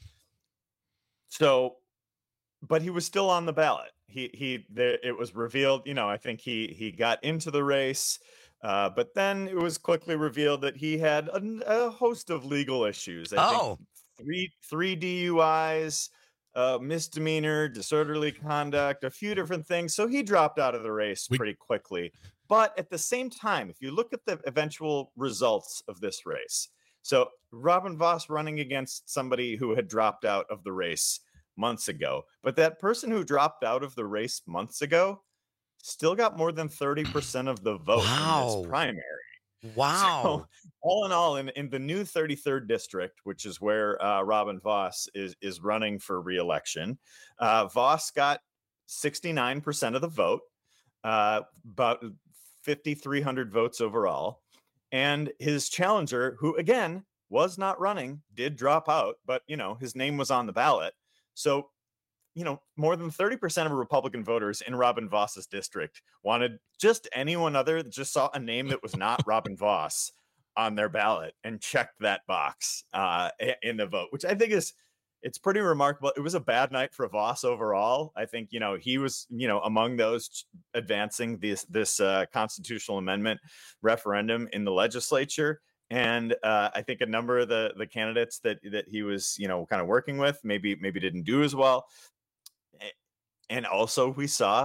So, but he was still on the ballot. He, he, the, it was revealed, you know, I think he, he got into the race, uh, but then it was quickly revealed that he had a, a host of legal issues. I oh, think Three three D U Is, uh, misdemeanor, disorderly conduct, a few different things. So he dropped out of the race We- pretty quickly. But at the same time, if you look at the eventual results of this race, so Robin Vos running against somebody who had dropped out of the race months ago, but that person who dropped out of the race months ago still got more than thirty percent of the vote Wow. in this primary. wow. So, all in all, in, in the new thirty-third district, which is where uh, Robin Vos is is running for re-election, uh, Vos got sixty-nine percent of the vote, uh, about fifty-three hundred votes overall. And his challenger, who again was not running, did drop out, but you know his name was on the ballot. So, you know, more than thirty percent of Republican voters in Robin Vos's district wanted just anyone other that just saw a name that was not Robin Vos on their ballot and checked that box uh, in the vote, which I think is, it's pretty remarkable. It was a bad night for Vos overall. I think, you know, he was, you know, among those advancing this, this uh, constitutional amendment referendum in the legislature. And uh, I think a number of the, the candidates that, that he was, you know, kind of working with, maybe, maybe didn't do as well. And also we saw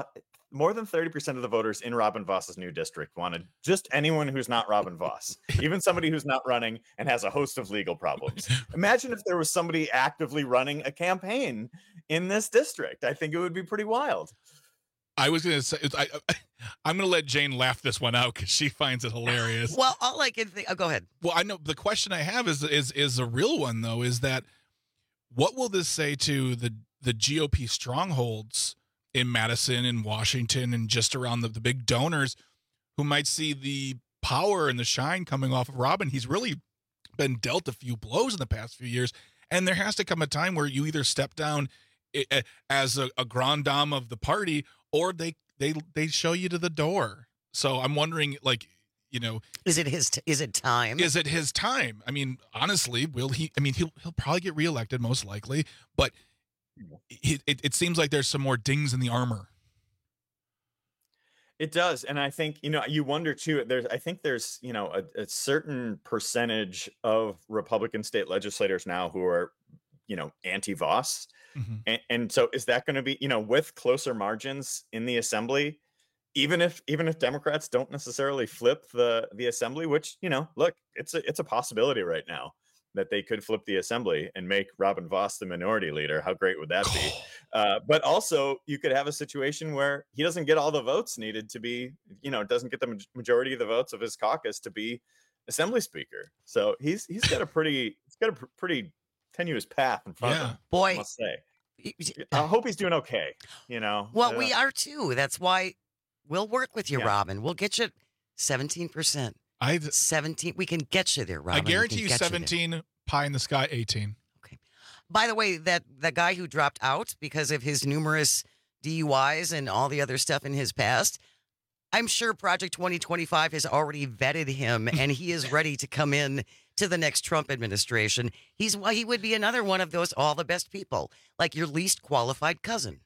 more than thirty percent of the voters in Robin Voss's new district wanted just anyone who's not Robin Voss, even somebody who's not running and has a host of legal problems. Imagine if there was somebody actively running a campaign in this district. I think it would be pretty wild. I was going to say, I, I'm going to let Jane laugh this one out because she finds it hilarious. Well, all I can think, oh, go ahead. Well, I know the question I have is is is a real one though. Is that what will this say to the the G O P strongholds in Madison and Washington and just around the, the big donors who might see the power and the shine coming off of Robin? He's really been dealt a few blows in the past few years, and there has to come a time where you either step down as a, a grand dame of the party, or they they they show you to the door. So I'm wondering, like, you know, is it his? T- is it time? Is it his time? I mean, honestly, will he? I mean, he'll he'll probably get reelected most likely, but it it, it seems like there's some more dings in the armor. It does, and I think, you know, you wonder too. There's, I think there's, you know, a, a certain percentage of Republican state legislators now who are, you know, anti-Voss. Mm-hmm. And, and so is that going to be, you know, with closer margins in the assembly, even if even if Democrats don't necessarily flip the the assembly, which, you know, look, it's a it's a possibility right now that they could flip the assembly and make Robin Voss the minority leader. How great would that be? Uh, but also you could have a situation where he doesn't get all the votes needed to be, you know, doesn't get the majority of the votes of his caucus to be assembly speaker. So he's he's got a pretty he's got a pr- pretty tenuous path in front Yeah. of him. Boy. I must say. I hope he's doing okay. You know. Well, uh, we are too. That's why we'll work with you, Yeah. Robin. We'll get you seventeen percent. I seventeen. We can get you there, Robin. I guarantee We you can get there. seventeen, pie in the sky eighteen. By the way, that the guy who dropped out because of his numerous D U Is and all the other stuff in his past, I'm sure Project twenty twenty-five has already vetted him, and he is ready to come in to the next Trump administration. He's well, he would be another one of those all the best people, like your least qualified cousin.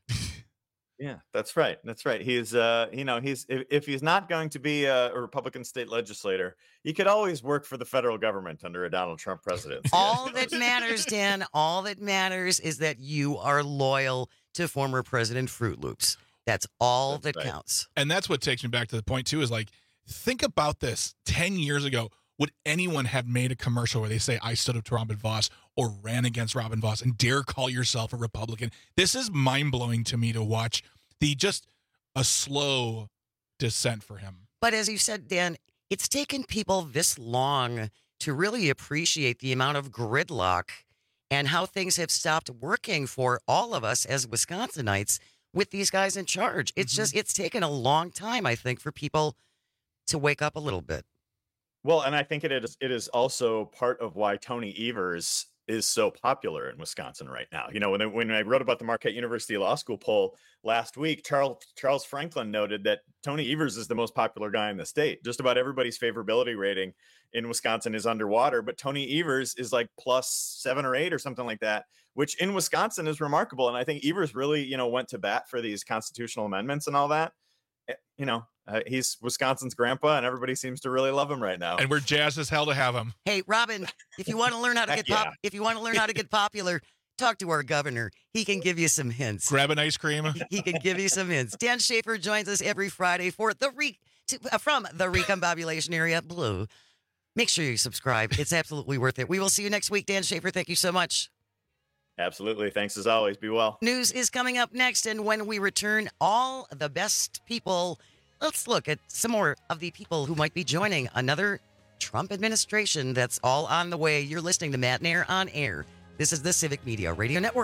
Yeah, that's right. That's right. He's, uh, you know, he's if, if he's not going to be a, a Republican state legislator, he could always work for the federal government under a Donald Trump presidency. All that matters, Dan, all that matters is that you are loyal to former President Fruit Loops. That's all That's that right. counts. And that's what takes me back to the point too, is like, think about this. ten years ago, would anyone have made a commercial where they say, I stood up to Robin Voss or ran against Robin Voss and dare call yourself a Republican? This is mind blowing to me to watch the just a slow descent for him. But as you said, Dan, it's taken people this long to really appreciate the amount of gridlock and how things have stopped working for all of us as Wisconsinites with these guys in charge. It's Mm-hmm. just, it's taken a long time, I think, for people to wake up a little bit. Well, and I think it is it is also part of why Tony Evers is so popular in Wisconsin right now. You know, when I, when I wrote about the Marquette University Law School poll last week, Charles Charles Franklin noted that Tony Evers is the most popular guy in the state. Just about everybody's favorability rating in Wisconsin is underwater, but Tony Evers is like plus seven or eight or something like that, which in Wisconsin is remarkable. And I think Evers really, you know, went to bat for these constitutional amendments and all that. You know, uh, he's Wisconsin's grandpa, and everybody seems to really love him right now. And we're jazzed as hell to have him. Hey, Robin, if you want to learn how to Heck get pop, yeah. if you want to learn how to get popular, talk to our governor. He can give you some hints. Grab an ice cream. He can give you some hints. Dan Schaefer joins us every Friday for the re- to, uh, from the Recombobulation Area Blue. Make sure you subscribe. It's absolutely worth it. We will see you next week. Dan Schaefer, thank you so much. Absolutely. Thanks as always. Be well. News is coming up next, and when we return, all the best people. Let's look at some more of the people who might be joining another Trump administration that's all on the way. You're listening to Matt Nair on Air. This is the Civic Media Radio Network.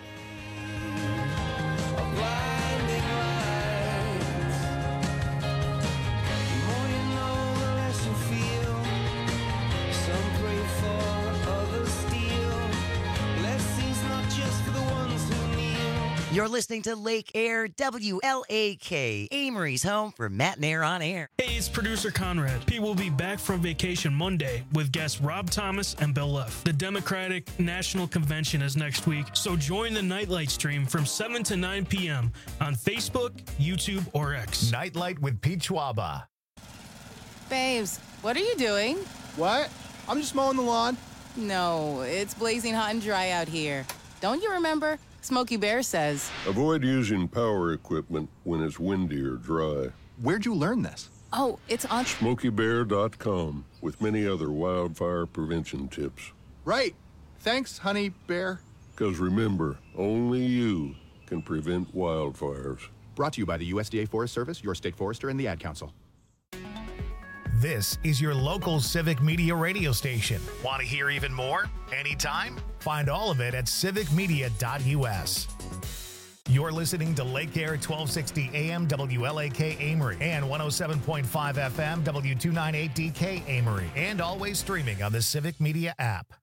You're listening to Lake Air, W L A K, Amory's home for Matt Nair on Air. Hey, it's producer Conrad. Pete will be back from vacation Monday with guests Rob Thomas and Bill Leff. The Democratic National Convention is next week, so join the Nightlight stream from seven to nine p.m. on Facebook, YouTube, or X. Nightlight with Pete Schwaba. Babes, what are you doing? What? I'm just mowing the lawn. No, it's blazing hot and dry out here. Don't you remember? Smokey Bear says, avoid using power equipment when it's windy or dry. Where'd you learn this? oh, it's on... smokey bear dot com with many other wildfire prevention tips. Right. Thanks, Honey Bear. Because remember, only you can prevent wildfires. Brought to you by the U S D A Forest Service, your state forester, and the Ad Council. This is your local Civic Media radio station. Want to hear even more? Anytime? Find all of it at civic media dot u s. You're listening to Lake Air twelve sixty A M W L A K Amory and one oh seven point five F M W two ninety-eight D K Amory, and always streaming on the Civic Media app.